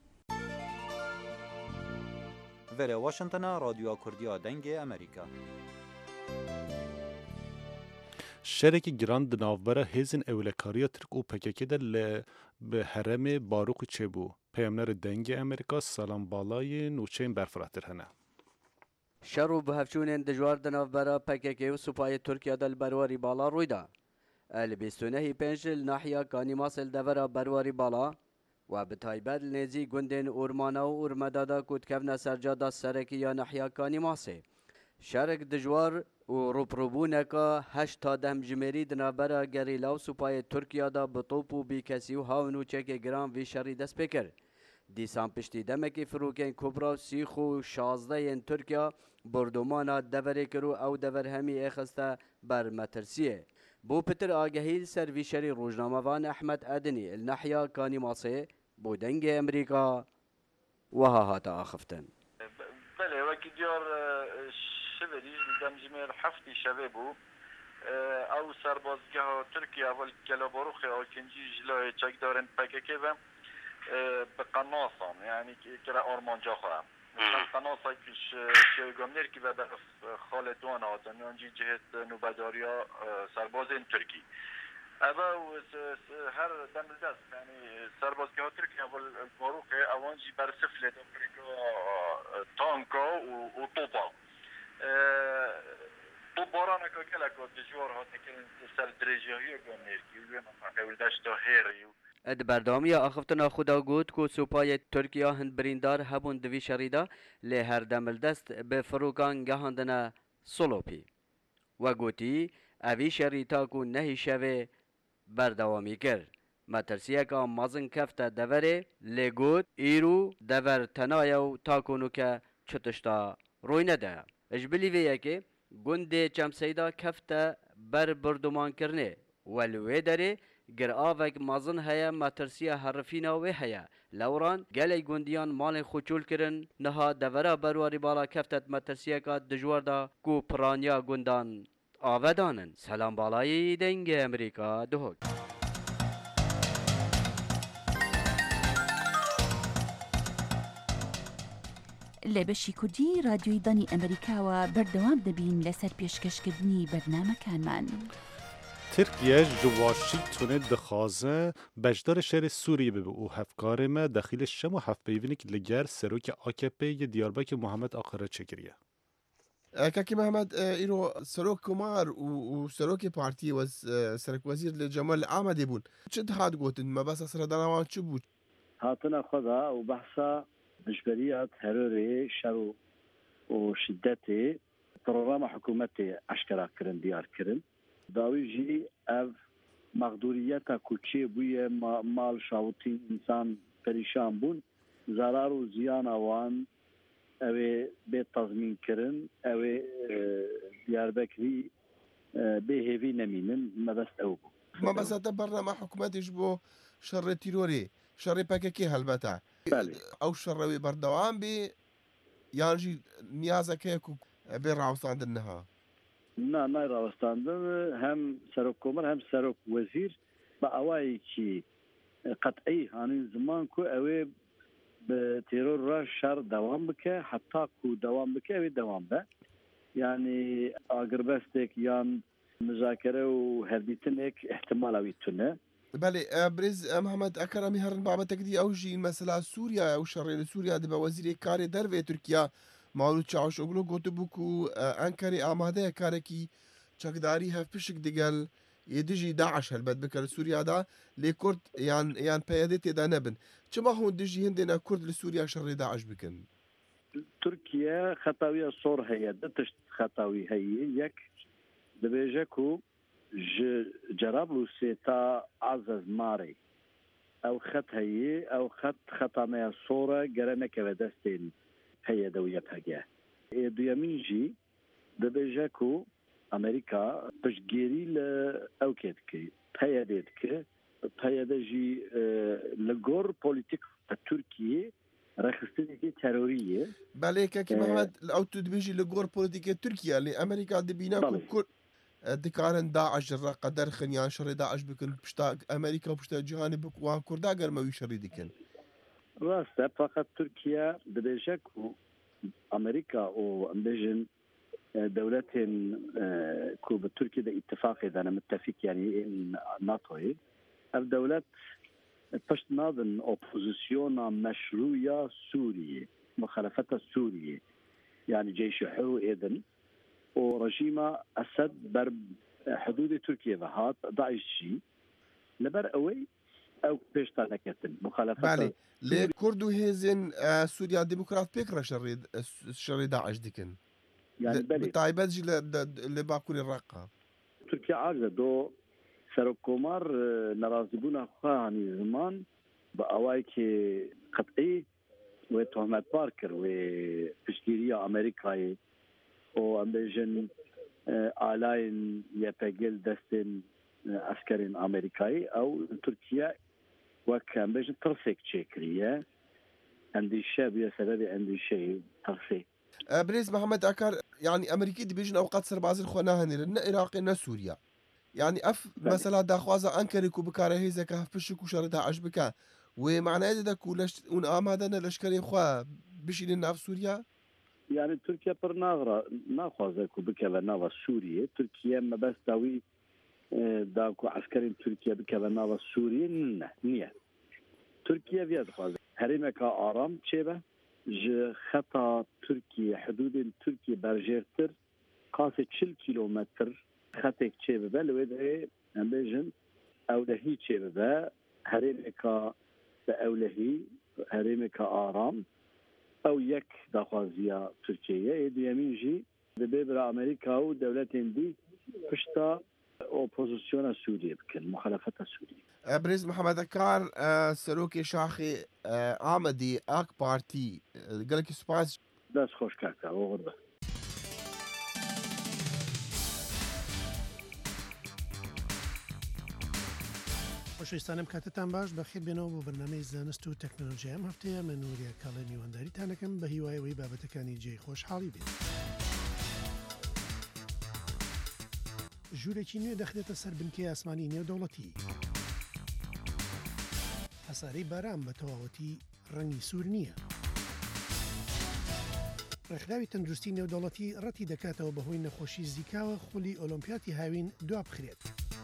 ولی واشنطن رادیو کردیا دنگ امریکا شرکی گران دناوبره هزین اولکاریا ترک و پککی ده به حرم باروق چه بو پیامنر دنگ امریکا سلام بالای نوچین برفراتر هنه شر به هفچونên dijwar di navbera PKK û Supayê Tirkiye de li berwarî bala rûy da. Li bîstunehî pênc li nahiya Kanîmasê li devera berwarî bala we bi taybet li nêzî gundên Ormana û Urmeda da ku dikevne sercada serekî ya nahiya Kanîmasê. Şerek dijwar û rûprûbûneka 8 ta 10 jimêrî di navbera gerîla û Supayê Tirkiye da bi top û bîkesî û hawin û çekê giran vî şerî dest pê kir. Dîsan piştî demekî firokên Kubra sîx û 16 Tirkiye bordûmana deverê kir û ew dever hemî ê xiste ber metirsiyê. Bû pitir agehî li ser vî şerî rojnamevan Ehmed Edinî li nahiya Kanîmasê bû dengê Amerîka wiha hate axiftin. Belê wekî diyar şiverî li dem jimêr heftî şevê bû ew serbazgeha Tirkiye vel Keleborûxê alkincî ji layê çekdarên PKK ve bi qenasan yani kira armanca xwe qenasa şêwgemnêr ki ve berf xalê Doğan hatin yan jî cihêt nûbedariya serbazên Tirkî ev her demildest yani serbazgeha Tirkiye vel Baruxê ewan jî bersif lê Amerîka tanka û topa topbaraneka geleka dijwar hate kirin ser dirêjiyahiyê gemnêrkî wê hewildeşta hêrî Di berdamiya axiftina xwe da got ku Supayê Tirkiye hin birîndar hebûn di vî şerî de lê her demildest bi firokan gehandine Solopî. We gotî evî şerî ta ku nehî şevê berdewamî kir. Metirsiyeka mezin kefte deverê lê got îro dever tenaye û ta ku nûke çi tişta rûy nede. Ji bilî vê yekê gundê Çemseyda kefte ber birdûmankirinê we li wê derê giravek mezin heye metirsiya herifîna wê heye. Lewran gelek gundiyan malên xwe çûl kirin niha devera berwarî bala keftet metirsiyeka dijwar da ku piraniya gundan avedanin. Selam balayê dengê Amerîka dihok. لە بەشی کوردی رادیۆی دانی ئەمریکاوە بەردەوام دەبین لەسەر پێشکەشکردنی بەرنامەکانمان. ترکیه جواشی تونه دخوازه بجدار شهر سوریه ببه و هفکار ما داخل شم و هف پیونیک لگر سروک AKP ی دیاربکر محمد آقره چکریه. کاکی محمد ایرو سروک کمار و سروک پارتی و سرک وزیر جمال آمده بود. چه دهات گوتن ما بس اصلا دانوان چه بود؟ هاتنا خدا و بحثا دشبريات هروري شر وشدته برنامج حكومتي اشكرا كرن ديار كرن داويجي اف مقدوريتا کوچه بوی مال شاوتی انسان پریشان بون ضرر و زیان اوان اوه به تضمین کرن اوه دیاربکری به هیوی نمینن مبست او بو ما بس برنامج حکومتی جبو شر تیروری شر PKK هلبته او شروي بردوام بي يانجي نيازك هيك بين راوستاندنها نا راوستاندن هم سروك كومر هم سروك وزير باواي كي قطعي هاني زمان كو اوي بتيرور را شر دوام بك حتى كو دوام بك اوي دوام به يعني اقربستك يان مذاكره وهديتنك احتمال اوي تونه بله برز محمد اکرمی هرن بابتك دي اوجي مثلا سوريا او شر سوريا دبا وزير كاري درو تركيا مولود چاوشوغلو گوتو بوكو انكري آماده كاركي چکداری هف پشک دگل يدجي داعش هلبت بكر سوريا دا لي كرد يان پیادت دا نبن چما هون دجي هندنا كرد لسوريا شر داعش بكن تركيا خطاوية صور هي دتش خطاوي هي يك دبيجكو جرابلو سيتا عزز ماري او خط هي او خطا ما صورة جرانك بدستين هي دويتها جا دويامينجي دبيجاكو امريكا بشجيري او كيدكي هي ديتك هي دجي لغور بوليتيك تركيا رخصتي تروريه بله كي محمد او تدبيجي لغور بوليتيك تركيا لامريكا دبينا كل دكارن داعش الرا قدر خنيان شر داعش بكن بشتا امريكا وبشتا جانب وان كردا قرموي شر ديكن راسته فقط تركيا دبيجك امريكا او امبيجن دولتين كو بتركيا ده اتفاق إذا أنا متفق يعني ناتوي الدولات پشت نادن أوبوزيسيونا مشروعية سورية مخالفتها سورية يعني جيش حو إذن ورجيم أسد بر حدود تركيا وهات ضعيشي لبر أوي أو بيشتا نكتن مخالفتها بله لكردو هيزن سوريا ديمقراط بيكرا شر داعش ديكن يعني بالتعيبات جي لباكوري الرقة تركيا عاجزة دو سرکومار ناراضی بودن خواهانی زمان با آوایی که قطعی و تهمت بار کرد و پشتگیری آمریکایی و امریکن آلاین یا پگل دستن عسکرین آمریکایی او ترکیه وک امریکن ترسک چکریه اندیشه بیا سبب اندیشه ترسک بريز محمد أكار يعني أمريكي دي بيجن أوقات سربازين خوناها نا عراقي نا سوريا يعني مثلا داخوازا أنكري كو بكاره هيزا كهف بشكو شردها عجبكا ومعنى هذا كولش اون آمادنا لشكري خوا بشي لنا في سوريا يعني تركيا بر ناخوازا كو بكا ناوا سوريا تركيا ما بس داوي داكو عسكري تركيا بكا ناوا سوريا نية تركيا فيها خوازا هريمكا آرام تشيبه ج خطا تركيا حدود تركيا برجيرتر قاسي 40 كيلومتر خطك چه به لوده امبیجن اولهی چه به هریمکا به اولهی هریمکا آرام او یک دخوازیا ترکیه دیمین جی به برای امریکا و دولت هندی پشتا اپوزیسیون سوریه بکن مخالفت سوریه بريز محمد أكار سلوكي شاخي عمدي اك بارتي قالك سباس داس خوش كاكا وغربه خۆشەویستانم کاتتان باش بەخێر بێنەوە بۆ بەرنامەی زانست و تەکنۆلۆژیا ئەم هەفتەیە من نوریا کاڵە میوانداریتانەکەم بە هیوایەوەی بابەتەکانی جێی خۆشحاڵی بێت. ژوورێکی نوێ دەخرێتە سەر بنکەی ئاسمانی نێودەوڵەتی. هەسارەی باران بە تەواوەتی ڕەنگی سوور نییە. ڕێکخراوی تەندروستی نێودەوڵەتی ڕەتی دەکاتەوە بەهۆی نەخۆشی زیکاوە خولی ئۆلۆمپیاتی هاوین دوا بخرێت.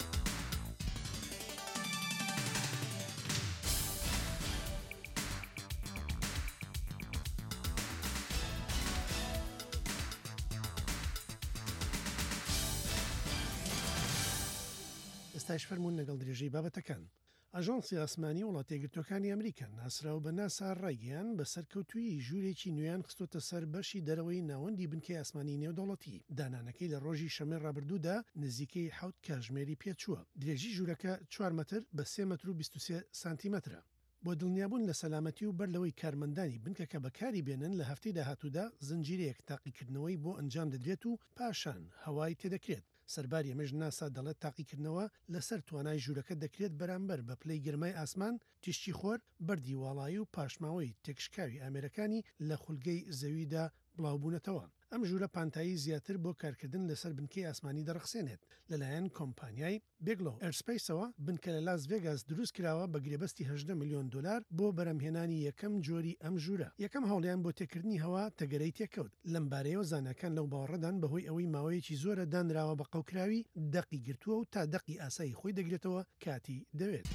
ئێستاش فەرمونون لەگەڵ درێژەی بابەتەکان. ئاژانسی ئاسمانی وڵاتە یەکگرتووەکانی ئەمریکا ناسراو بە ناسا ڕایگەیان بە سەرکەوتووی ژوورێکی نوێیان خستۆتە سەر بەشی دەرەوەی ناوەندی بنکەی ئاسمانی نێودەوڵەتی. دانانەکەی لە ڕۆژی شەمەی ڕابردوودا نزیکەی 7 کاتژمێری پێچووە. درێژی ژوورەکە 4 مەتر بە 3 مەتر و 23 سانتیمەترە. بۆ دڵنیابوون لە سەلامەتی و بەرلەوەی کارمەندانی بنکەکە بەکاری بێنن لە هەفتەی داهاتوودا زنجیرەیەک تاقیکردنەوەی بۆ ئەنجام دەدرێت و پاشان هەوای تێدەکرێت. سەرباری ئەمەش ناسا دەڵێت تاقیکردنەوە لەسەر توانای ژوورەکە دەکرێت بەرامبەر بە پلەی گرمای ئاسمان تیشتی خۆر بەردی واڵایی و پاشماوەی تێکشکاوی ئامێرەکانی لە خولگەی زەویدا بڵاوبوونەتەوە. ئەم ژوورە پانتایی زیاتر بۆ کارکردن لەسەر بنکەی ئاسمانی دەرەخسێنێت لەلایەن کۆمپانیای بیگلۆ ئەرسپەیسەوە بنکە لە لاس ڤێگاس دروست کراوە بە گرێبەستی 18 میلیۆن دلار بۆ بەرەمهێنانی یەکەم جۆری ئەم ژوورە. یەکەم هەوڵیان بۆ تێکردنی هەوا تەگەرەی تێکەوت. لەم بارەیەوە زانەکان لەو باوەڕەدان بەهۆی ئەوەی ماوەیەکی زۆرە دانراوە بە قەوکراوی دەقی گرتووە و تا دەقی ئاسایی خۆی دەگرێتەوە کاتی دەوێت.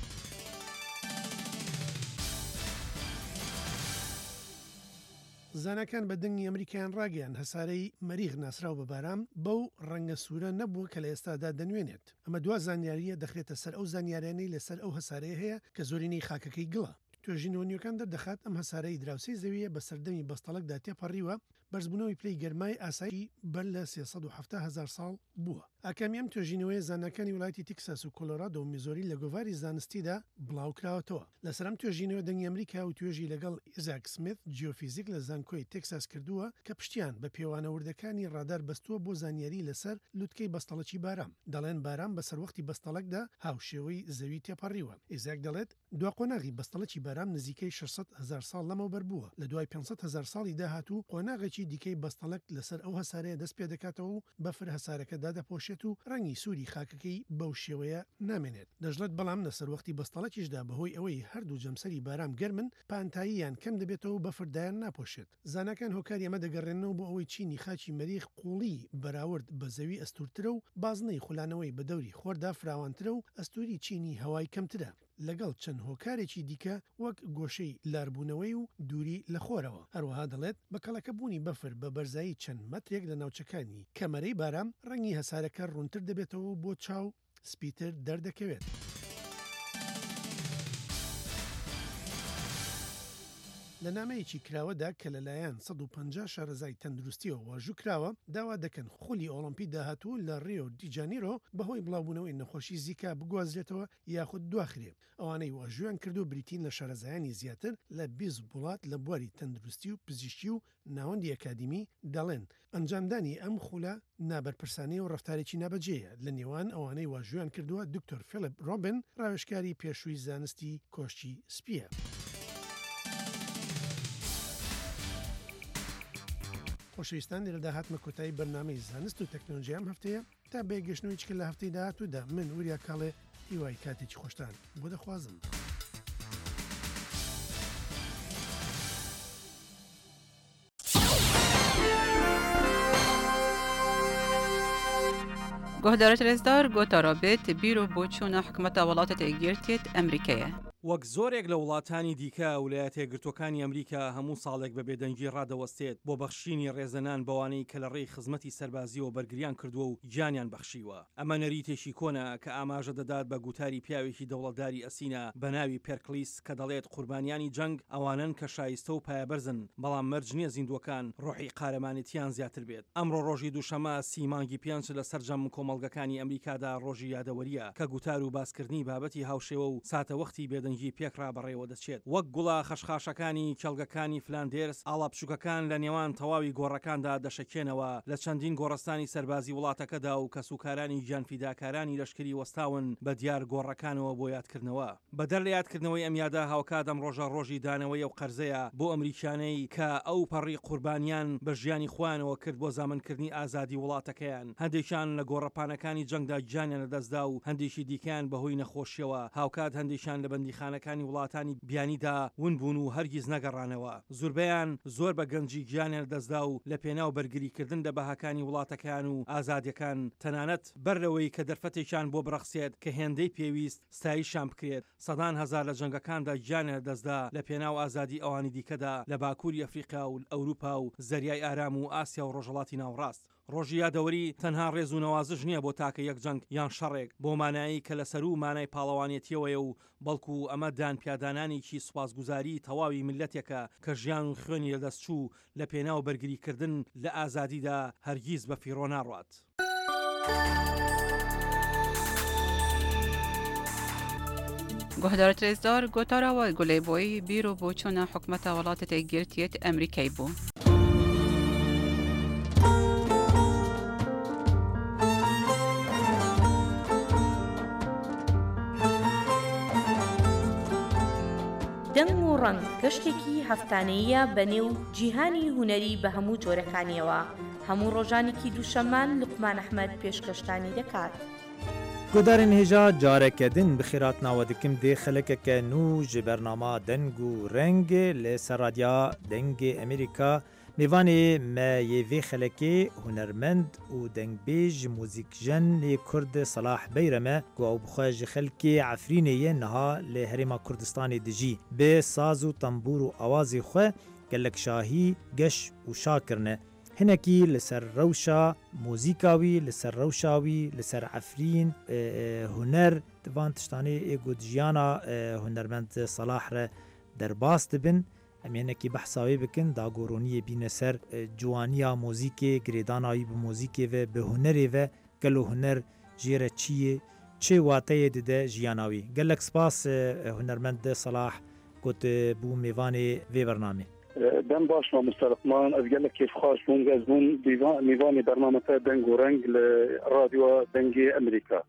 زانەکان بە دەنگی ئەمریکایان ڕاگەیان هەسارەی مەریخ ناسرااو بە بارام بەو ڕەنگە سوورە نەبووە کە لە ئێستادا دەنوێنێت. ئەمە دوا زانیاریە دەخرێتە سەر ئەو زانیارانەی لەسەر ئەو هەسارەیە هەیە کە زۆرینەی خاکەکەی گڵە. توێژینەوەنیەکان دەردەخات ئەم هەسارەی دراوسی زەویە بە سەردەمی بەستەڵکدا تێپەڕیوە بەرزبوونەوەی پلەی گەرمای ئاسایی بەر لە 370,000 ساڵ بووە. ئاکامی ئەم توێژینەوەی زانەکانی وڵاتی تێکساس و کۆلۆرادۆ و میزۆری لە گۆڤاری زانستیدا بڵاوکراوەتەوە. لەسەر ئەم توێژینەوە دەنگی ئەمریکا و توێژی لەگەڵ ئیزاک سمیت جیۆفیزیک لە زانکۆی تێکساس کردووە کە پشتیان بە پێوانەوردەکانی ڕادار بەستووە بۆ زانیاری لەسەر لوتکەی بەستەڵەکی بارام. دەڵێن بارام بەسەر وەختی بەستەڵکدا هاوشێوەی زەوی تێپەڕیوە. ئیزاک دەڵێت دوا قۆناغی بەستەڵەکی بەرام نزیکەی 600,000 ساڵ لەمەوبەر بووە لە دوای 500,000 ساڵی داهاتوو قۆناغێکی دیکەی بەستەڵک لەسەر ئەو هەسارەیە دەست پێ دەکاتەوە و بەفر هەسارەکەدا دەپۆشێت و ڕەنگی سووری خاکەکەی بەو شێوەیە نامێنێت دەژڵێت بەڵام لەسەر وەختی بەستەڵەکیشدا بەهۆی ئەوەی هەردوو جەمسەری بارام گەرمن پانتاییان کەم دەبێتەوە بەفردایان ناپۆشێت زانکان هۆکاری ئەمە دەگەڕێنەوە بۆ ئەوەی چینی خاکی مەریخ قوڵی بەراورد بە زەوی ئەستورترە و بازنەی خولانەوەی بە دەوری خۆردا فراوانترە و ئەستوری چینی هەوای کەمترە لەگەڵ چەند هۆکارێکی دیکە وەک گۆشەی لاربوونەوەی و دووری لە خۆرەوە هەروەها دەڵێت بە کەڵەکە بوونی بەفر بە بەرزایی چەند مەترێک لە ناوچەکانی کەمەرەی بارام ڕەنگی هەسارەکە ڕوونتر دەبێتەوە بۆ چاو سپیتر دەردەکەوێت. لە نامەیەکی کراوەدا کە لەلایەن 150 شارەزای تەندروستیەوە واژوو کراوە داوا دەکەن خولی ئۆلمپی داهاتوو لە ڕیۆ دیجانیرۆ بەهۆی بڵاوبوونەوەی نەخۆشی زیکا بگوازرێتەوە یاخود دواخرێ ئەوانەی واژویان کردو بریتین لە شارەزایانی زیاتر لە 20 وڵات لە بواری تەندروستی و پزیشکی و ناوەندی ئەکادیمی دەڵێن ئەنجامدانی ئەم خولە نابەرپرسانی و ڕفتارێکی نابەجێیە لە نێوان ئەوانەی واژویان کردووە دکتۆر فیلیپ ڕۆبن ڕاوێژکاری پێشووی زانستی کۆشتی سپیە. خۆشەویستان لە داهاتمە کۆتایی بەرنامەی زانست و تەکنۆلۆژی ئەم هەفتەیە تا بێگەشتنەوەی چکە لە هەفتەی داهاتوودا من وریا کاڵێ هیوای کاتێکی خۆشتان بۆ دەخوازم. گۆهدارە رێزدار گۆتا ڕابێت بیرۆ بۆ چوونە حکومەتە وڵاتە تێگیرتێت ئەمریکایە. وەک زۆرێک لە وڵاتانی دیکە ویلایەتە یەکگرتووەکانی ئەمریکا هەموو ساڵێک بە بێدەنگی ڕادەوەستێت بۆ بەخشینی ڕێزەنان بەوانەی کە لە ڕێی خزمەتی سەربازیەوە بەرگریان کردووە و گیانیان بەخشیوە. ئەمە نەریتێکی کۆنە کە ئاماژە دەدات بە گوتاری پیاوێکی دەوڵەتداری ئەسینە بە ناوی پێرکلیس کە دەڵێت قوربانیانی جەنگ ئەوانن کە شایستە و پایەبەرزن بەڵام مەرج نییە زیندوەکان ڕۆحی قارەمانێتیان زیاتر بێت. ئەمڕۆ ڕۆژی دووشەمە 30 مانگی پێنج لە سەرجەم کۆمەڵگەکانی ئەمریکادا ڕۆژی یادەوەریە کە گوتار و باسکردنی بابەتی هاوشێوە و ساتە وەختی بێدەنگی پێکرا ڕێوە دەچێت وەک گوڵا خەشخاشەکانی کێڵگەکانی فلاندێرس ئاڵا بچووکەکان لە نێوان تەواوی گۆڕەکاندا دەشەکێنەوە لە چەندین گۆڕستانی سەربازی وڵاتەکەدا و کەسوکارانی گیانفیداکارانی لەشکری وەستاون بە دیار گۆڕەکانەوە بۆ یادکردنەوە بەدەر لە یادکردنەوەی ئەمیادا هاوکات ئەم ڕۆژە ڕۆژی دانەوەی و قەرزەیە بۆ ئەمریکانەی کە ئەو پەڕی قوربانیان بە ژیانی خوانەوە کرد بۆ زامنکردنی ئازادی وڵاتەکەیان هەندێکیان لە گۆڕەپانەکانی جەنگدا گیانیان لەدەستدا و هەندێکی دیکەیان بەهۆی نەخۆشیەوە هاوکات هەندێکیان لە بەندیخانەکانی وڵاتانی بیانیدا ونبوون و هەرگیز نەگەڕانەوە زۆربیان زۆر بە گەنجی گیانیان دەستدا و لە پێناو بەرگریکردن لە بەهاکانی وڵاتەکان و ئازادیەکان تەنانەت بەرەوەی کە دەرفەتێکیان بۆ بڕەخسێت کە هێندەی پێویست ستایشان بکرێت سەدان هەزار لە جەنگەکاندا گیانیان دەستدا لە پێناو ئازادی ئەوانی دیکەدا لە باکووری ئەفریقا و ئەوروپا و زەریای ئارام و ئاسیا و ڕۆژهەڵاتی ناوڕاست ڕۆژی یادەوەری تەنها ڕێز و نەوازش نییە بۆ تاکە یەک جەنگ یان شەڕێک بۆ مانایی کە لەسەر و مانای پاڵەوانێتیەوەیە و بەڵکو ئەمە دانپیادانانێکی سوپاسگوزاری تەواوی ملەتێکە کە ژیان و خوێنی لەدەستچوو لە پێناو بەرگریکردن لە ئازادیدا هەرگیز بە فیڕۆ ناڕوات. گۆهدارە رێزدار گۆتاراوە گولێبۆی بیرۆ بۆ چوونە حکومەتە وڵاتە تێگیرتێت ئەمریکای بوو. دەنگ و ڕەنگ گەشتێکی هەفتانەیە بەنێو جیهانی هونەری بە هەموو جۆرەکانیەوە هەموو ڕۆژانێکی دووشەمان لوقمان ئەحمەد پێشکەشتانی دەکات. گۆدارên hêja careke din bi xêratnawe dikim dê xelekeke nû ji bernama deng û reng li ser radya dengê Amerîka mêvanê me yê vê xelekê hunermend û dengbêj mûzîkjenê Kurd Salah Beyreme ku ew bixwe ji xelkê Efrînê yê niha li Herêma Kurdistanê dijî bê saz û tembûr û awazê xwe gelek şahî geş û şakirine hinekî li ser rewşa mûzîka wî li ser rewşa wî li ser Efrîn huner divan tiştanê ê gotjiyana hunermend Salah re derbas dibin em yenekî behsa wê bikin dagoroniyê bîne ser ciwaniya mûzîkê girêdana wî bi mûzîkê ve bi hunerê ve gelo huner jê re çi yê çê wateyê dide jiyana wî gelek spas hunermend Salah got bû mêvanê vê bernamê. دم باش ما مستلقمان از گله کیف خاص بون گزبون میوان برنامه دنگ و رنگ لرادیو دنگ امریکا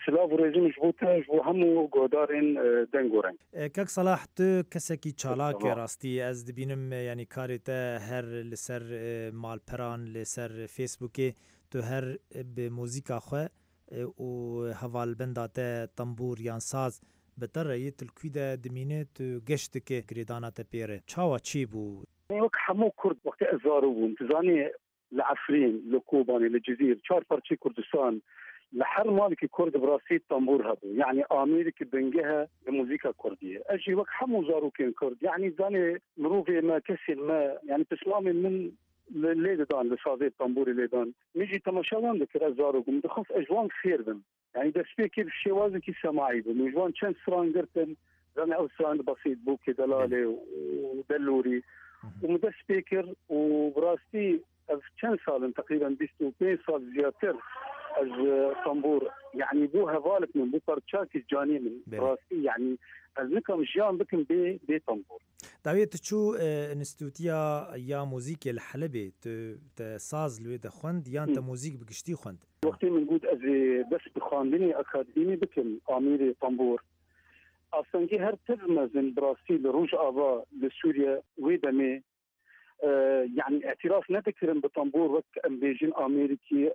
سلاف رژیم جبوتاج و همو گودارن دنگورن کاک صلاح تو کسکی چالاک راستی از دبینم یعنی کارت هر لسر مالپران لسر فیسبوک تو هر به موزیکا خو و حوال بندات تنبور یان ساز بتر رأيت الكويدة دمينة جشتك قريدانة بيرة شاوا تشيبو وقت حمو كرد وقت أزارون تزاني لعفرين لكوباني للجزير شار برشي كردستان لحر مالك كرد براسي تنبور هبو يعني أمريكا بنجها بموسيقى كردية أجي وقت حمو زاروكين كرد يعني زاني مروفي ما كسل ما يعني تسلامي من ليدان لصادي تنبوري ليدان نيجي تماشاوان ذكر أزاروكم دخلت أجوان خير بم يعني ده سبيكر شوازي كي سماعي بمجوان كان سران قرتن زاني أو سران بسيط بوكي دلالي ودلوري ومده سبيكر وبراستي كان سال تقريبا 25 سال زيادة از طنبور يعني بوها ظالك من بطرشاكي جاني من براستي يعني النكم جان بكم بي طنبور داويت تشو انستوتيا يا موزيك الحلبي تساز لوي دخوند يا انت موزيك بقشتي خوند وقتي بنقول ازي بس بخاندني اكاديمي بكم اميري طنبور اصلا جي هر ترمزن براستي لروج ابا لسوريا ويدمي يعني اعتراف نذكر بطنبور وك امبيجين امريكي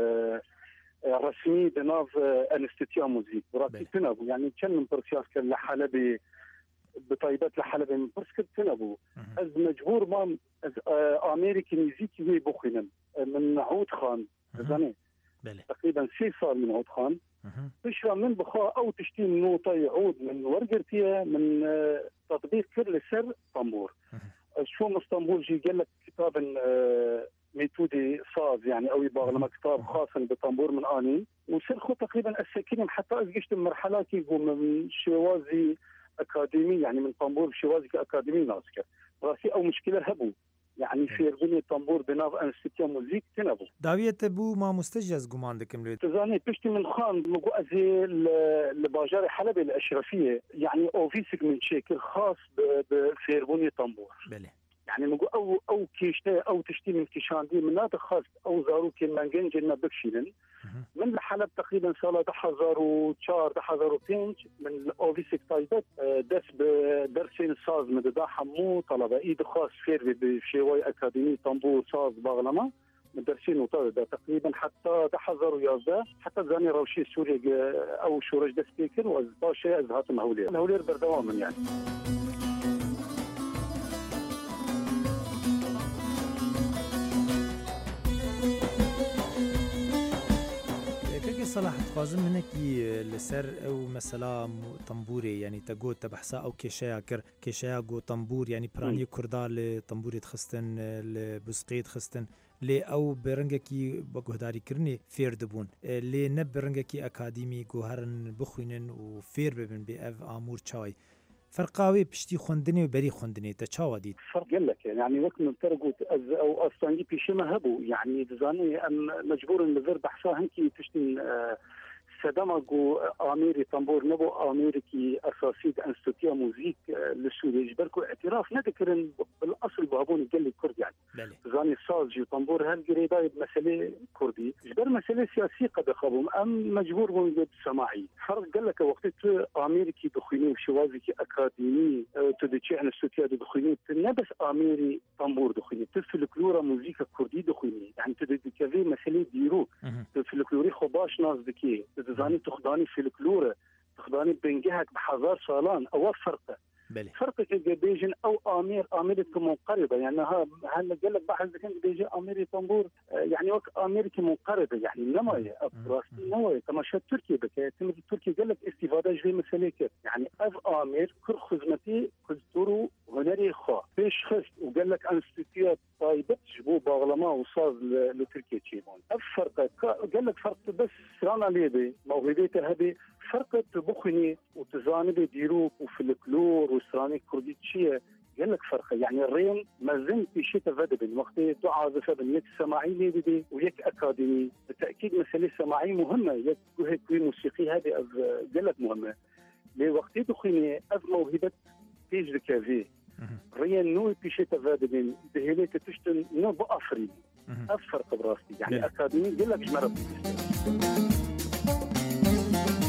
رسمي بناف انستيتيا موزيك براسي تنبو يعني كان من برسياس كان لحلبي بطيبات لحلبي من برسكت تنبو از مجبور ما امريكي ميزيكي وي بوخينم من عود خان زاني تقريبا 6 صار من عود خان تشرى من بخاء او تشتي من نوطه يعود من ورقرتيه من تطبيق كل سر طنبور شو اسطنبول جي قال لك كتاب ميتودي صاز يعني او يبغى لما كتاب خاص بطنبور من اني وسرخو تقريبا السكين حتى ازقشت مرحلات يقوم من شوازي اكاديمي يعني من طنبور شوازي اكاديمي ناسكه راسي او مشكله هبو يعني في رغم طنبور بناف انستيتيا موزيك تنبو داويت بو ما مستجز قمان دكم ليت تزاني بشتي من خان مقو ازي لباجار حلب الاشرفيه يعني اوفيسك من شكل خاص بفيربوني طنبور بله يعني مقو او كيشته او تشتي من كيشاندي مناطق خاص او زاروكي مانجنج ما بكشيلن من الحلب تقريبا صار 10,004 من الاوفيسك تايبت دس بدرسين ساز من دا حمو طلبه ايد خاص فير بشيوي اكاديمي طنبور ساز باغلما من درسين وطالب تقريبا حتى 10,011 حتى زاني روشي سوريا او شورج دا سبيكر وازباشي ازهات الهولير بردوام يعني صلاح تخازم منك لسر او مثلا طنبوري يعني تقول تبحثا او كيشايا كر كيشايا جو طنبور يعني براني كردا لطنبوري تخستن لبسقيت خستن لي او برنگكي بگهداري كرني فير دبون لي نب برنگكي اكاديمي گوهرن بخوينن و فير ببن بي اف امور چاي فرقاوي بشتي خوندني وبري خوندني تشاوا دي فرق لك يعني وقت من ترقوت او اصلا بيشي ما هبو يعني زاني مجبور ان الفير بحثا هنكي تشتي سدمجو اميري طنبور نبو امريكي اساسي انستيتيا موزيك للسوري جبركو اعتراف نذكر بالاصل بابون قال لي كردي يعني زاني ساز طنبور هالقريبه مساله كردي جبر مساله سياسيه قد خبهم ام مجبور ونجد سماعي فرق قال لك وقت امريكي دخيني وشوازيكي اكاديمي تدشي انستيتيا دخيني نبس اميري طنبور دخيني تفلكلورا موزيكا كردي دخيني يعني تدكي مساله ديرو تفلكلوري خباش ناس دكي تزاني تخداني في الكلورة تخداني بنجهك بحذار صالان أو فرقة فرقة بيجن أو أميريكا منقربة يعني هلا قال لك بحث كان بيجي أميري طنبور يعني وقت أمريكا منقربة يعني نماية أبراستي نماية تماشى تركيا بك تمشي تركيا قال لك استفادة جوي مسالك يعني أف أمير كل خدمتي كلتورو هنري خا بيش خست وقال لك انستيتيات طيبت جبو باغلما وصاز لتركيا تشيبون الفرق قال لك فرق بس سرانا ليبي موهبته هذه فرقة بخني وتزاني ديروك وفي الكلور وسراني كرديتشيه قال لك فرقه يعني الرين مازال في شيء تفادبن وقت دعاء بن يك سماعي ليدي ويك اكاديمي بالتاكيد مساله سماعي مهمه يك كوي موسيقي هذه قال لك مهمه لوقت دخيني اف موهبه تيج دكافي رين نو في شيء تفادبن بهليك تشتن نو بافري افرق براستي يعني اكاديمي قال لك جمرت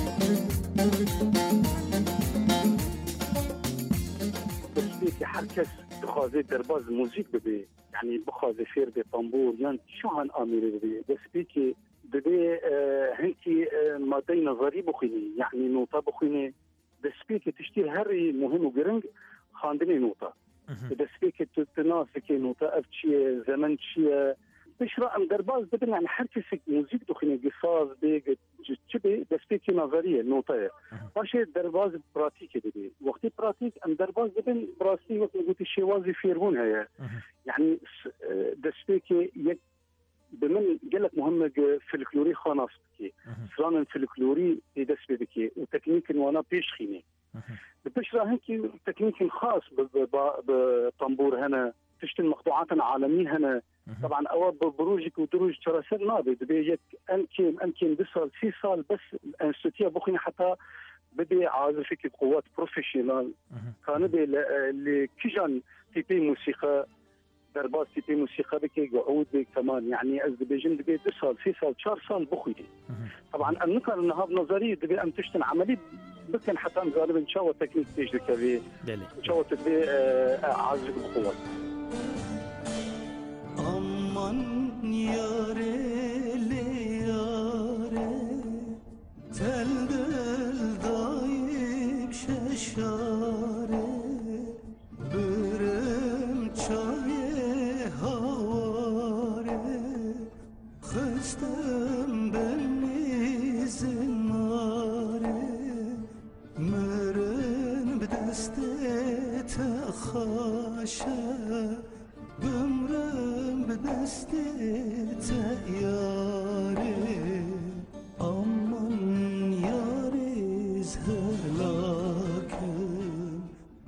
که هر کس بخوازه درباز موزیک ببه يعني بخوازه فير بطنبور يعني شو هن آميري ببه بس بيكي ببه هنكي مادة نظري بخيني يعني نوطة بخيني بس بيكي تشتي هري مهم وقرنج خاندني نوطة بس بيكي تناسكي نوطة أفتشي زمن شي بشرا ام درباز بدن يعني حركسك موزيك دخيني قصاص بيك تشبي بس بيكي نظريه نوطه باش درباز براتيكي بدي وقتي براتيك ام درباز بدن براسي وقت قلت الشوازي فيرون هي يعني بس بيكي يك بمن قال لك مهم فلكلوري خاناس بكي سران فلكلوري يدس بكي وتكنيك وانا بيش خيني بشرا هيك تكنيك خاص بطنبور هنا تشتي مقطوعات عالمية هنا طبعا اول بروجك ودروج ترى سر نابي بدي يك امكن بصل 6 سال بس الانستيتيا بخني حتى بدي عازفك قوات بروفيشنال كان اللي كيجان تيبي موسيقى درباز تيبي موسيقى بكي قعود كمان يعني از بيجن بدي 2 سال 6 سال 4 سال بخني طبعا النكر النهار نظري بدي ام تشتن عملي بكن حتى ام غالبا ان شاء الله تكنيك تيجي كبي ان شاء الله تبي عازفك بقوات Aman yare le yare tel del dayıp şeşare bürüm çaye havare kıstım beni zinare meren bdeste te haşa Ömrüm bedestet yâre Aman yâriz helakem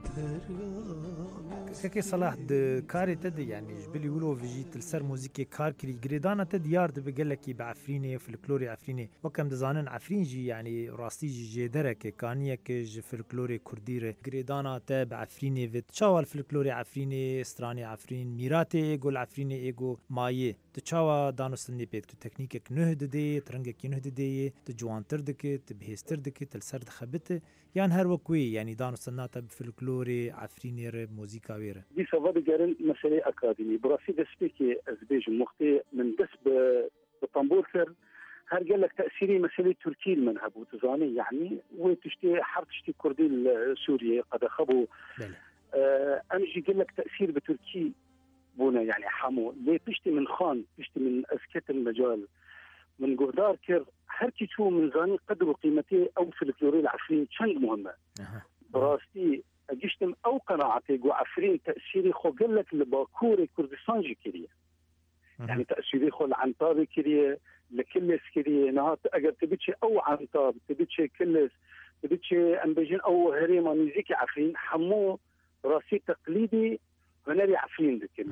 كي صلاح د كاري تد يعني جبلي ولو فيجي تلسر موزيكي كار كري جريدانا تد يارد بقول لك بعفريني فلكلوري عفريني وكم دزانن عفرين جي يعني راستي جي درك كانيه كي فلكلوري كردير جريدانا تب عفريني فيت شاول فلكلوري عفريني استراني عفرين ميراتي يقول عفريني ايجو مايه تشاوا دانوستني بيت تكنيكك نهددي ترنجك نهددي تجوانتردك تبهستردك تلسر خبته يعني هر وكوي يعني دانوستناتا بفلكلوري عفريني رب موزيكا ويره دي سبب جارن مسألة أكاديمي براسي دسبيكي أزبيج مختي من دس بطنبوركر هر قال لك تأثيري مسألة تركي المنهب وتزاني يعني وتشتي حرب تشتي كردي سوريا قد خبوا أمجي قال لك تأثير بتركي بونا يعني حمو ليه تشتي من خان تشتي من أسكت المجال من قهدار كر هر كي شو من زاني قدر قيمتي أو في الكلوري العفرين شنج مهمة براسي اجشتم او قناعتي جو عفرين تاثيري خو قال لك لباكوري كردستان جي كريه يعني تاثيري خو العنطابي كريه لكلس كريه نهار اجر تبيتشي او عنطاب تبيتشي كلس تبيتشي امبيجين او هريما ميوزيكي عفرين حمو راسي تقليدي هنالي عفرين ذكري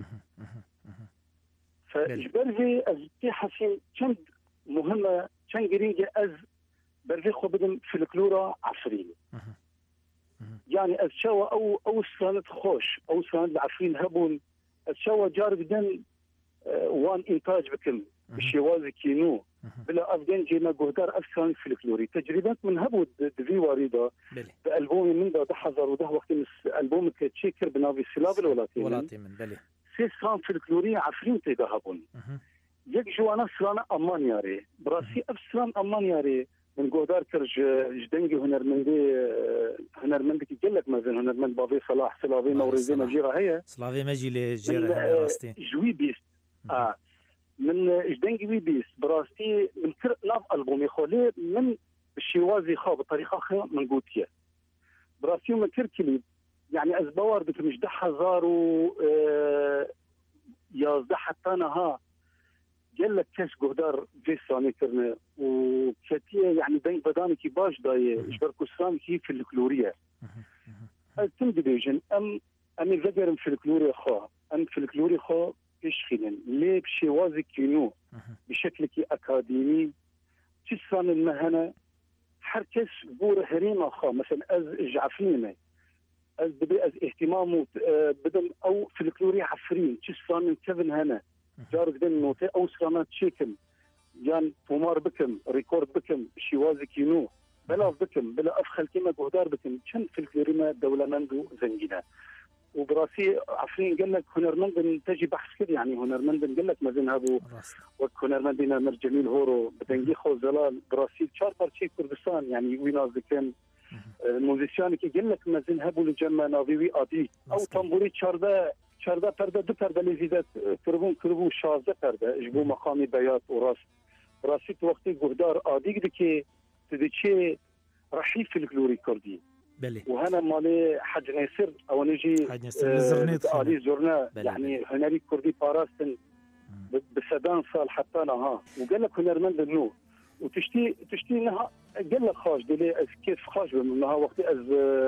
فاجبرزي ازتي حسين شند مهمه شن جرينجي از برزي خو بدم في الكلورا عفرين يعني الشوا او سنت خوش او سنت العفرين هبون الشوا جار بدن وان انتاج بكم الشوازي كينو بلا افغان جينا قهدار افسان في الكلوري تجربات من هبو دفي واريدا بألبومي من ده حضر وده وقت البوم كتشيكر بنافي سلاب الولاتي من بلي سيسان في الكلوري عفرين تيدا هبون يك جوانا سلانا امان ياري براسي افسان امان ياري من قدر كرج جدنجي هنرمندي كي لك مثلا هنرمند بافي صلاح سلافي موريزي مجيرة هي سلافي مجي لجيرة راستي جوي بيست من جدنجي وي بيست براستي من كر ناف ألبومي خولي من الشوازي خا بطريقة خا من قوتية براستي من كر كليب يعني أزبوار بتمش ده حزارو يازده حتى ها قال لك كاش قهدار جيساني كرنا وكتية يعني بين بداني كي باش داي جبركو سام كي في الكلورية تم ديفيجن أم فجر في الكلورية خا أم في الكلورية خا إيش خلين ليه بشوازي كينو بشكل كي أكاديمي تسان المهنة حركس بور هريمة خا مثلا أز جعفينة أز بدي أز اهتمامه بدل أو في الكلورية عفرين تسان كيفن هنا جارك دين نوتي او سرانات شيكم جان فومار بكم ريكورد بكم شوازي كينو بلا بكم بلا افخل كيما قهدار بكم شن في الكلوريما دولة مندو زنجينا وبراسي عفرين قال لك هنرمند تجي بحث كده يعني هنرمند قال لك مازن هابو وهنرمند نمر جميل هورو بتنجي خو زلال براسي تشار بارتي كردستان يعني وين كان الموزيسيان كي قال لك مازن هابو لجمع نافيوي ادي او طنبوري تشاردا پرده دو پرده لیزیدت کربون 16 پرده جبو مقامی بیات و راست راستی تو وقتی گهدار آدیگ دی که تدیچه رحیف الکلوری کردی بله وهنا مالي حج نيسر او نجي آلي زرنا يعني هنري كردي باراستن بسدان صال حتى نها وقال لك هنرمند النور وتشتي انها قال لك خاش دلي كيف خاش منها وقت از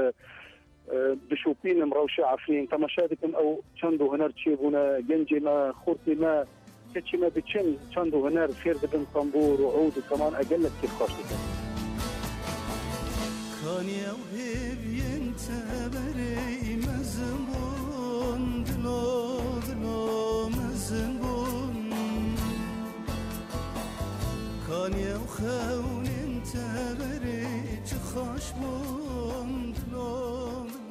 بشوبين مروشة عفرين تماشادكم او چندو هنر تشيبونا جنجي ما خورتي ما كتشي ما بتشن چندو هنر فير بدن طنبور وعود وكمان اقل لك كيف خاش دكم كان يوهب ينتبري مزبون دلو مزبون كان يوخون ينتبري تخاشبون دلو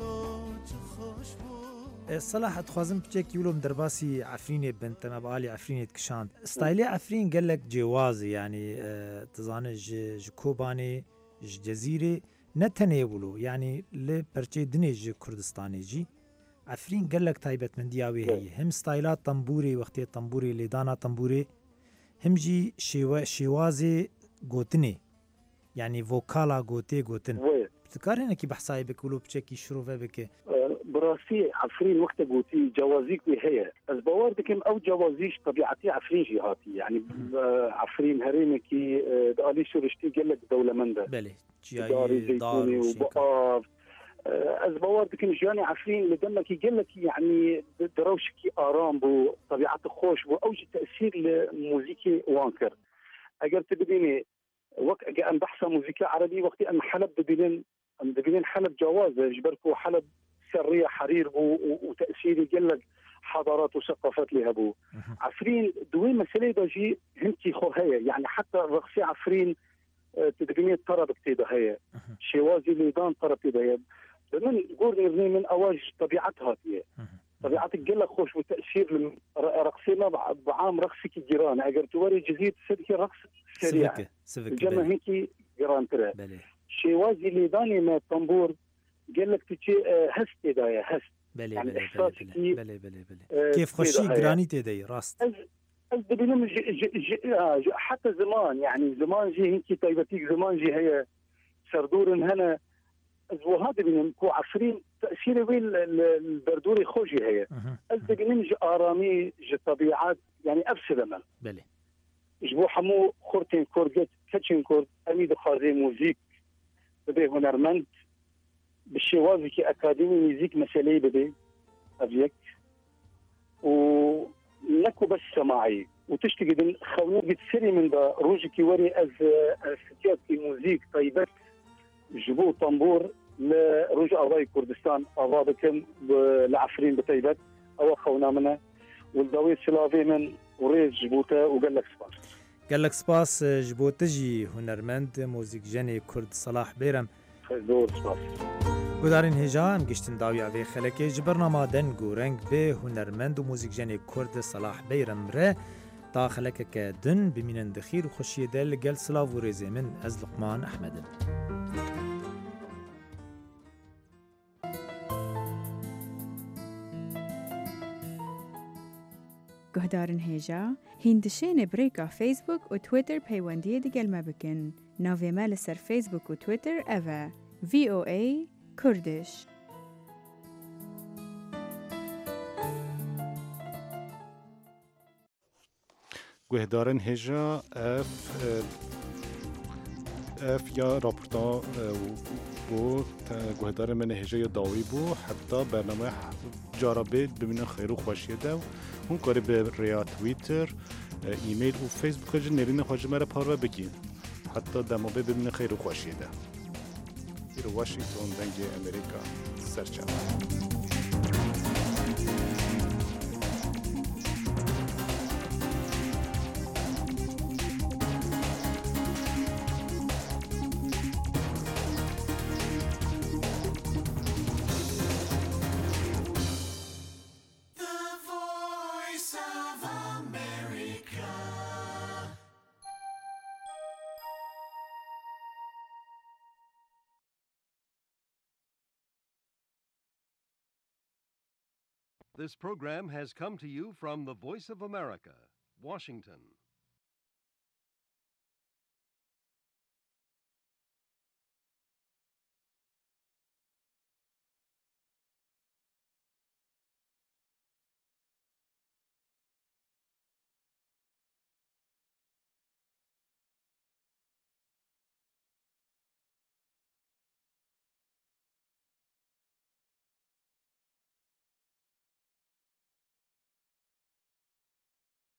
صلاح تخوازم بچك يولوم درباسي عفرين بنت مبالي عفرين كشاند ستايلي عفرين قال لك جوازي يعني تزانه كوباني جزيره نتنه بولو يعني لبرچه دنيج كردستاني جي عفرين قال لك تايبت من دياوي هي هم ستايلات طنبوري وقتي طنبوري لدانا طنبوري هم جي شوازي غوتني يعني فوكالا غوتن بتذكرين كي بحساي بكولو بچكي شروفه بك براسي عفرين وقت قوتي جوازيك هي از بواردكم او جوازيش طبيعتي عفرين جهاتي يعني عفرين هريمكي دالي شرشتي قال لك دوله منده بلي داري زيتوني وبقاف از بواردكم جاني عفرين لدمك قال لك يعني دروشكي ارام بو طبيعته خوش بو اوج تاثير لموسيقى وانكر اگر تبديني وقت ان بحث موسيقى عربي وقت ان حلب بدين حلب جواز جبركو حلب سرية حرير بو وتأثيري قلق حضارات وثقافات لها بو عفرين دوين مسألة باجي هنتي خو هي يعني حتى رقصي عفرين تدقمية طرب كتيدة هي شوازي ليدان طرب كتيدة هي من قول نرني من أواج طبيعتها هي طبيعتك قلق خوش وتأثير رقصي ما بعام رقصي كي جيران اگر توري جزيرة سدكي رقص سريع الجمع هنكي جيران ترى شوازي ليداني ما طنبور قال لك تجي هست دايا هست بلي يعني بلي بلي بلي كيف خشي جراني تداي راست بدنا حتى زمان يعني زمان جي هيك طيبتيك زمان جي هي سردور هنا وهذا بنكو عفرين تأثير وين البردوري خوجي هي بدنا جي آرامي جي طبيعات يعني أبسلما بلي جبو حمو خورتين كورجت كتشن كورد أميد خازي موزيك بدي هنرمند بالشوازي كي أكاديمي ميزيك مسالي بدي أبيك ونكو بس سماعي وتشتكي دين خونوقي تسري من دا روجي كي وري أز ستيات كي موزيك طيبت جبو طنبور لروج أضاي كردستان أضابكم لعفرين بطيبت أو خونا منه والدوي سلافي من وريز جبوته وقال لك سباس قال لك سباس جبوتجي هنرمند موزيك جاني كرد صلاح بيرم دور سباس گودارین هجام گشتن داوی اوی خلکی جبرنامه دنگ و رنگ به هنرمند و موزیکجنی کرد صلاح بیرم ره تا خلک که دن بمینن دخیر و خوشی دل گل سلاو و ریزی من از لقمان احمدن گهدارن هیجا هندشین بریکا فیسبوک و تویتر پیوندی دگل مبکن ناوی مال سر فیسبوک و تویتر اوه VOA Kurdish. گهدارن هجا اف یا راپورتا بو گهدار من هجا یا داوی بو حتی برنامه جاربه ببینن خیر و خوشیه دو اون کاری به ریا تویتر ایمیل و فیسبوک جن نرین خواجه مرا پارو بگین حتی دموبه ببینن خیر و خوشیه دو ایرو واشنگتن دنگ امریکا سرچاوه of America. This program has come to you from the Voice of America, Washington.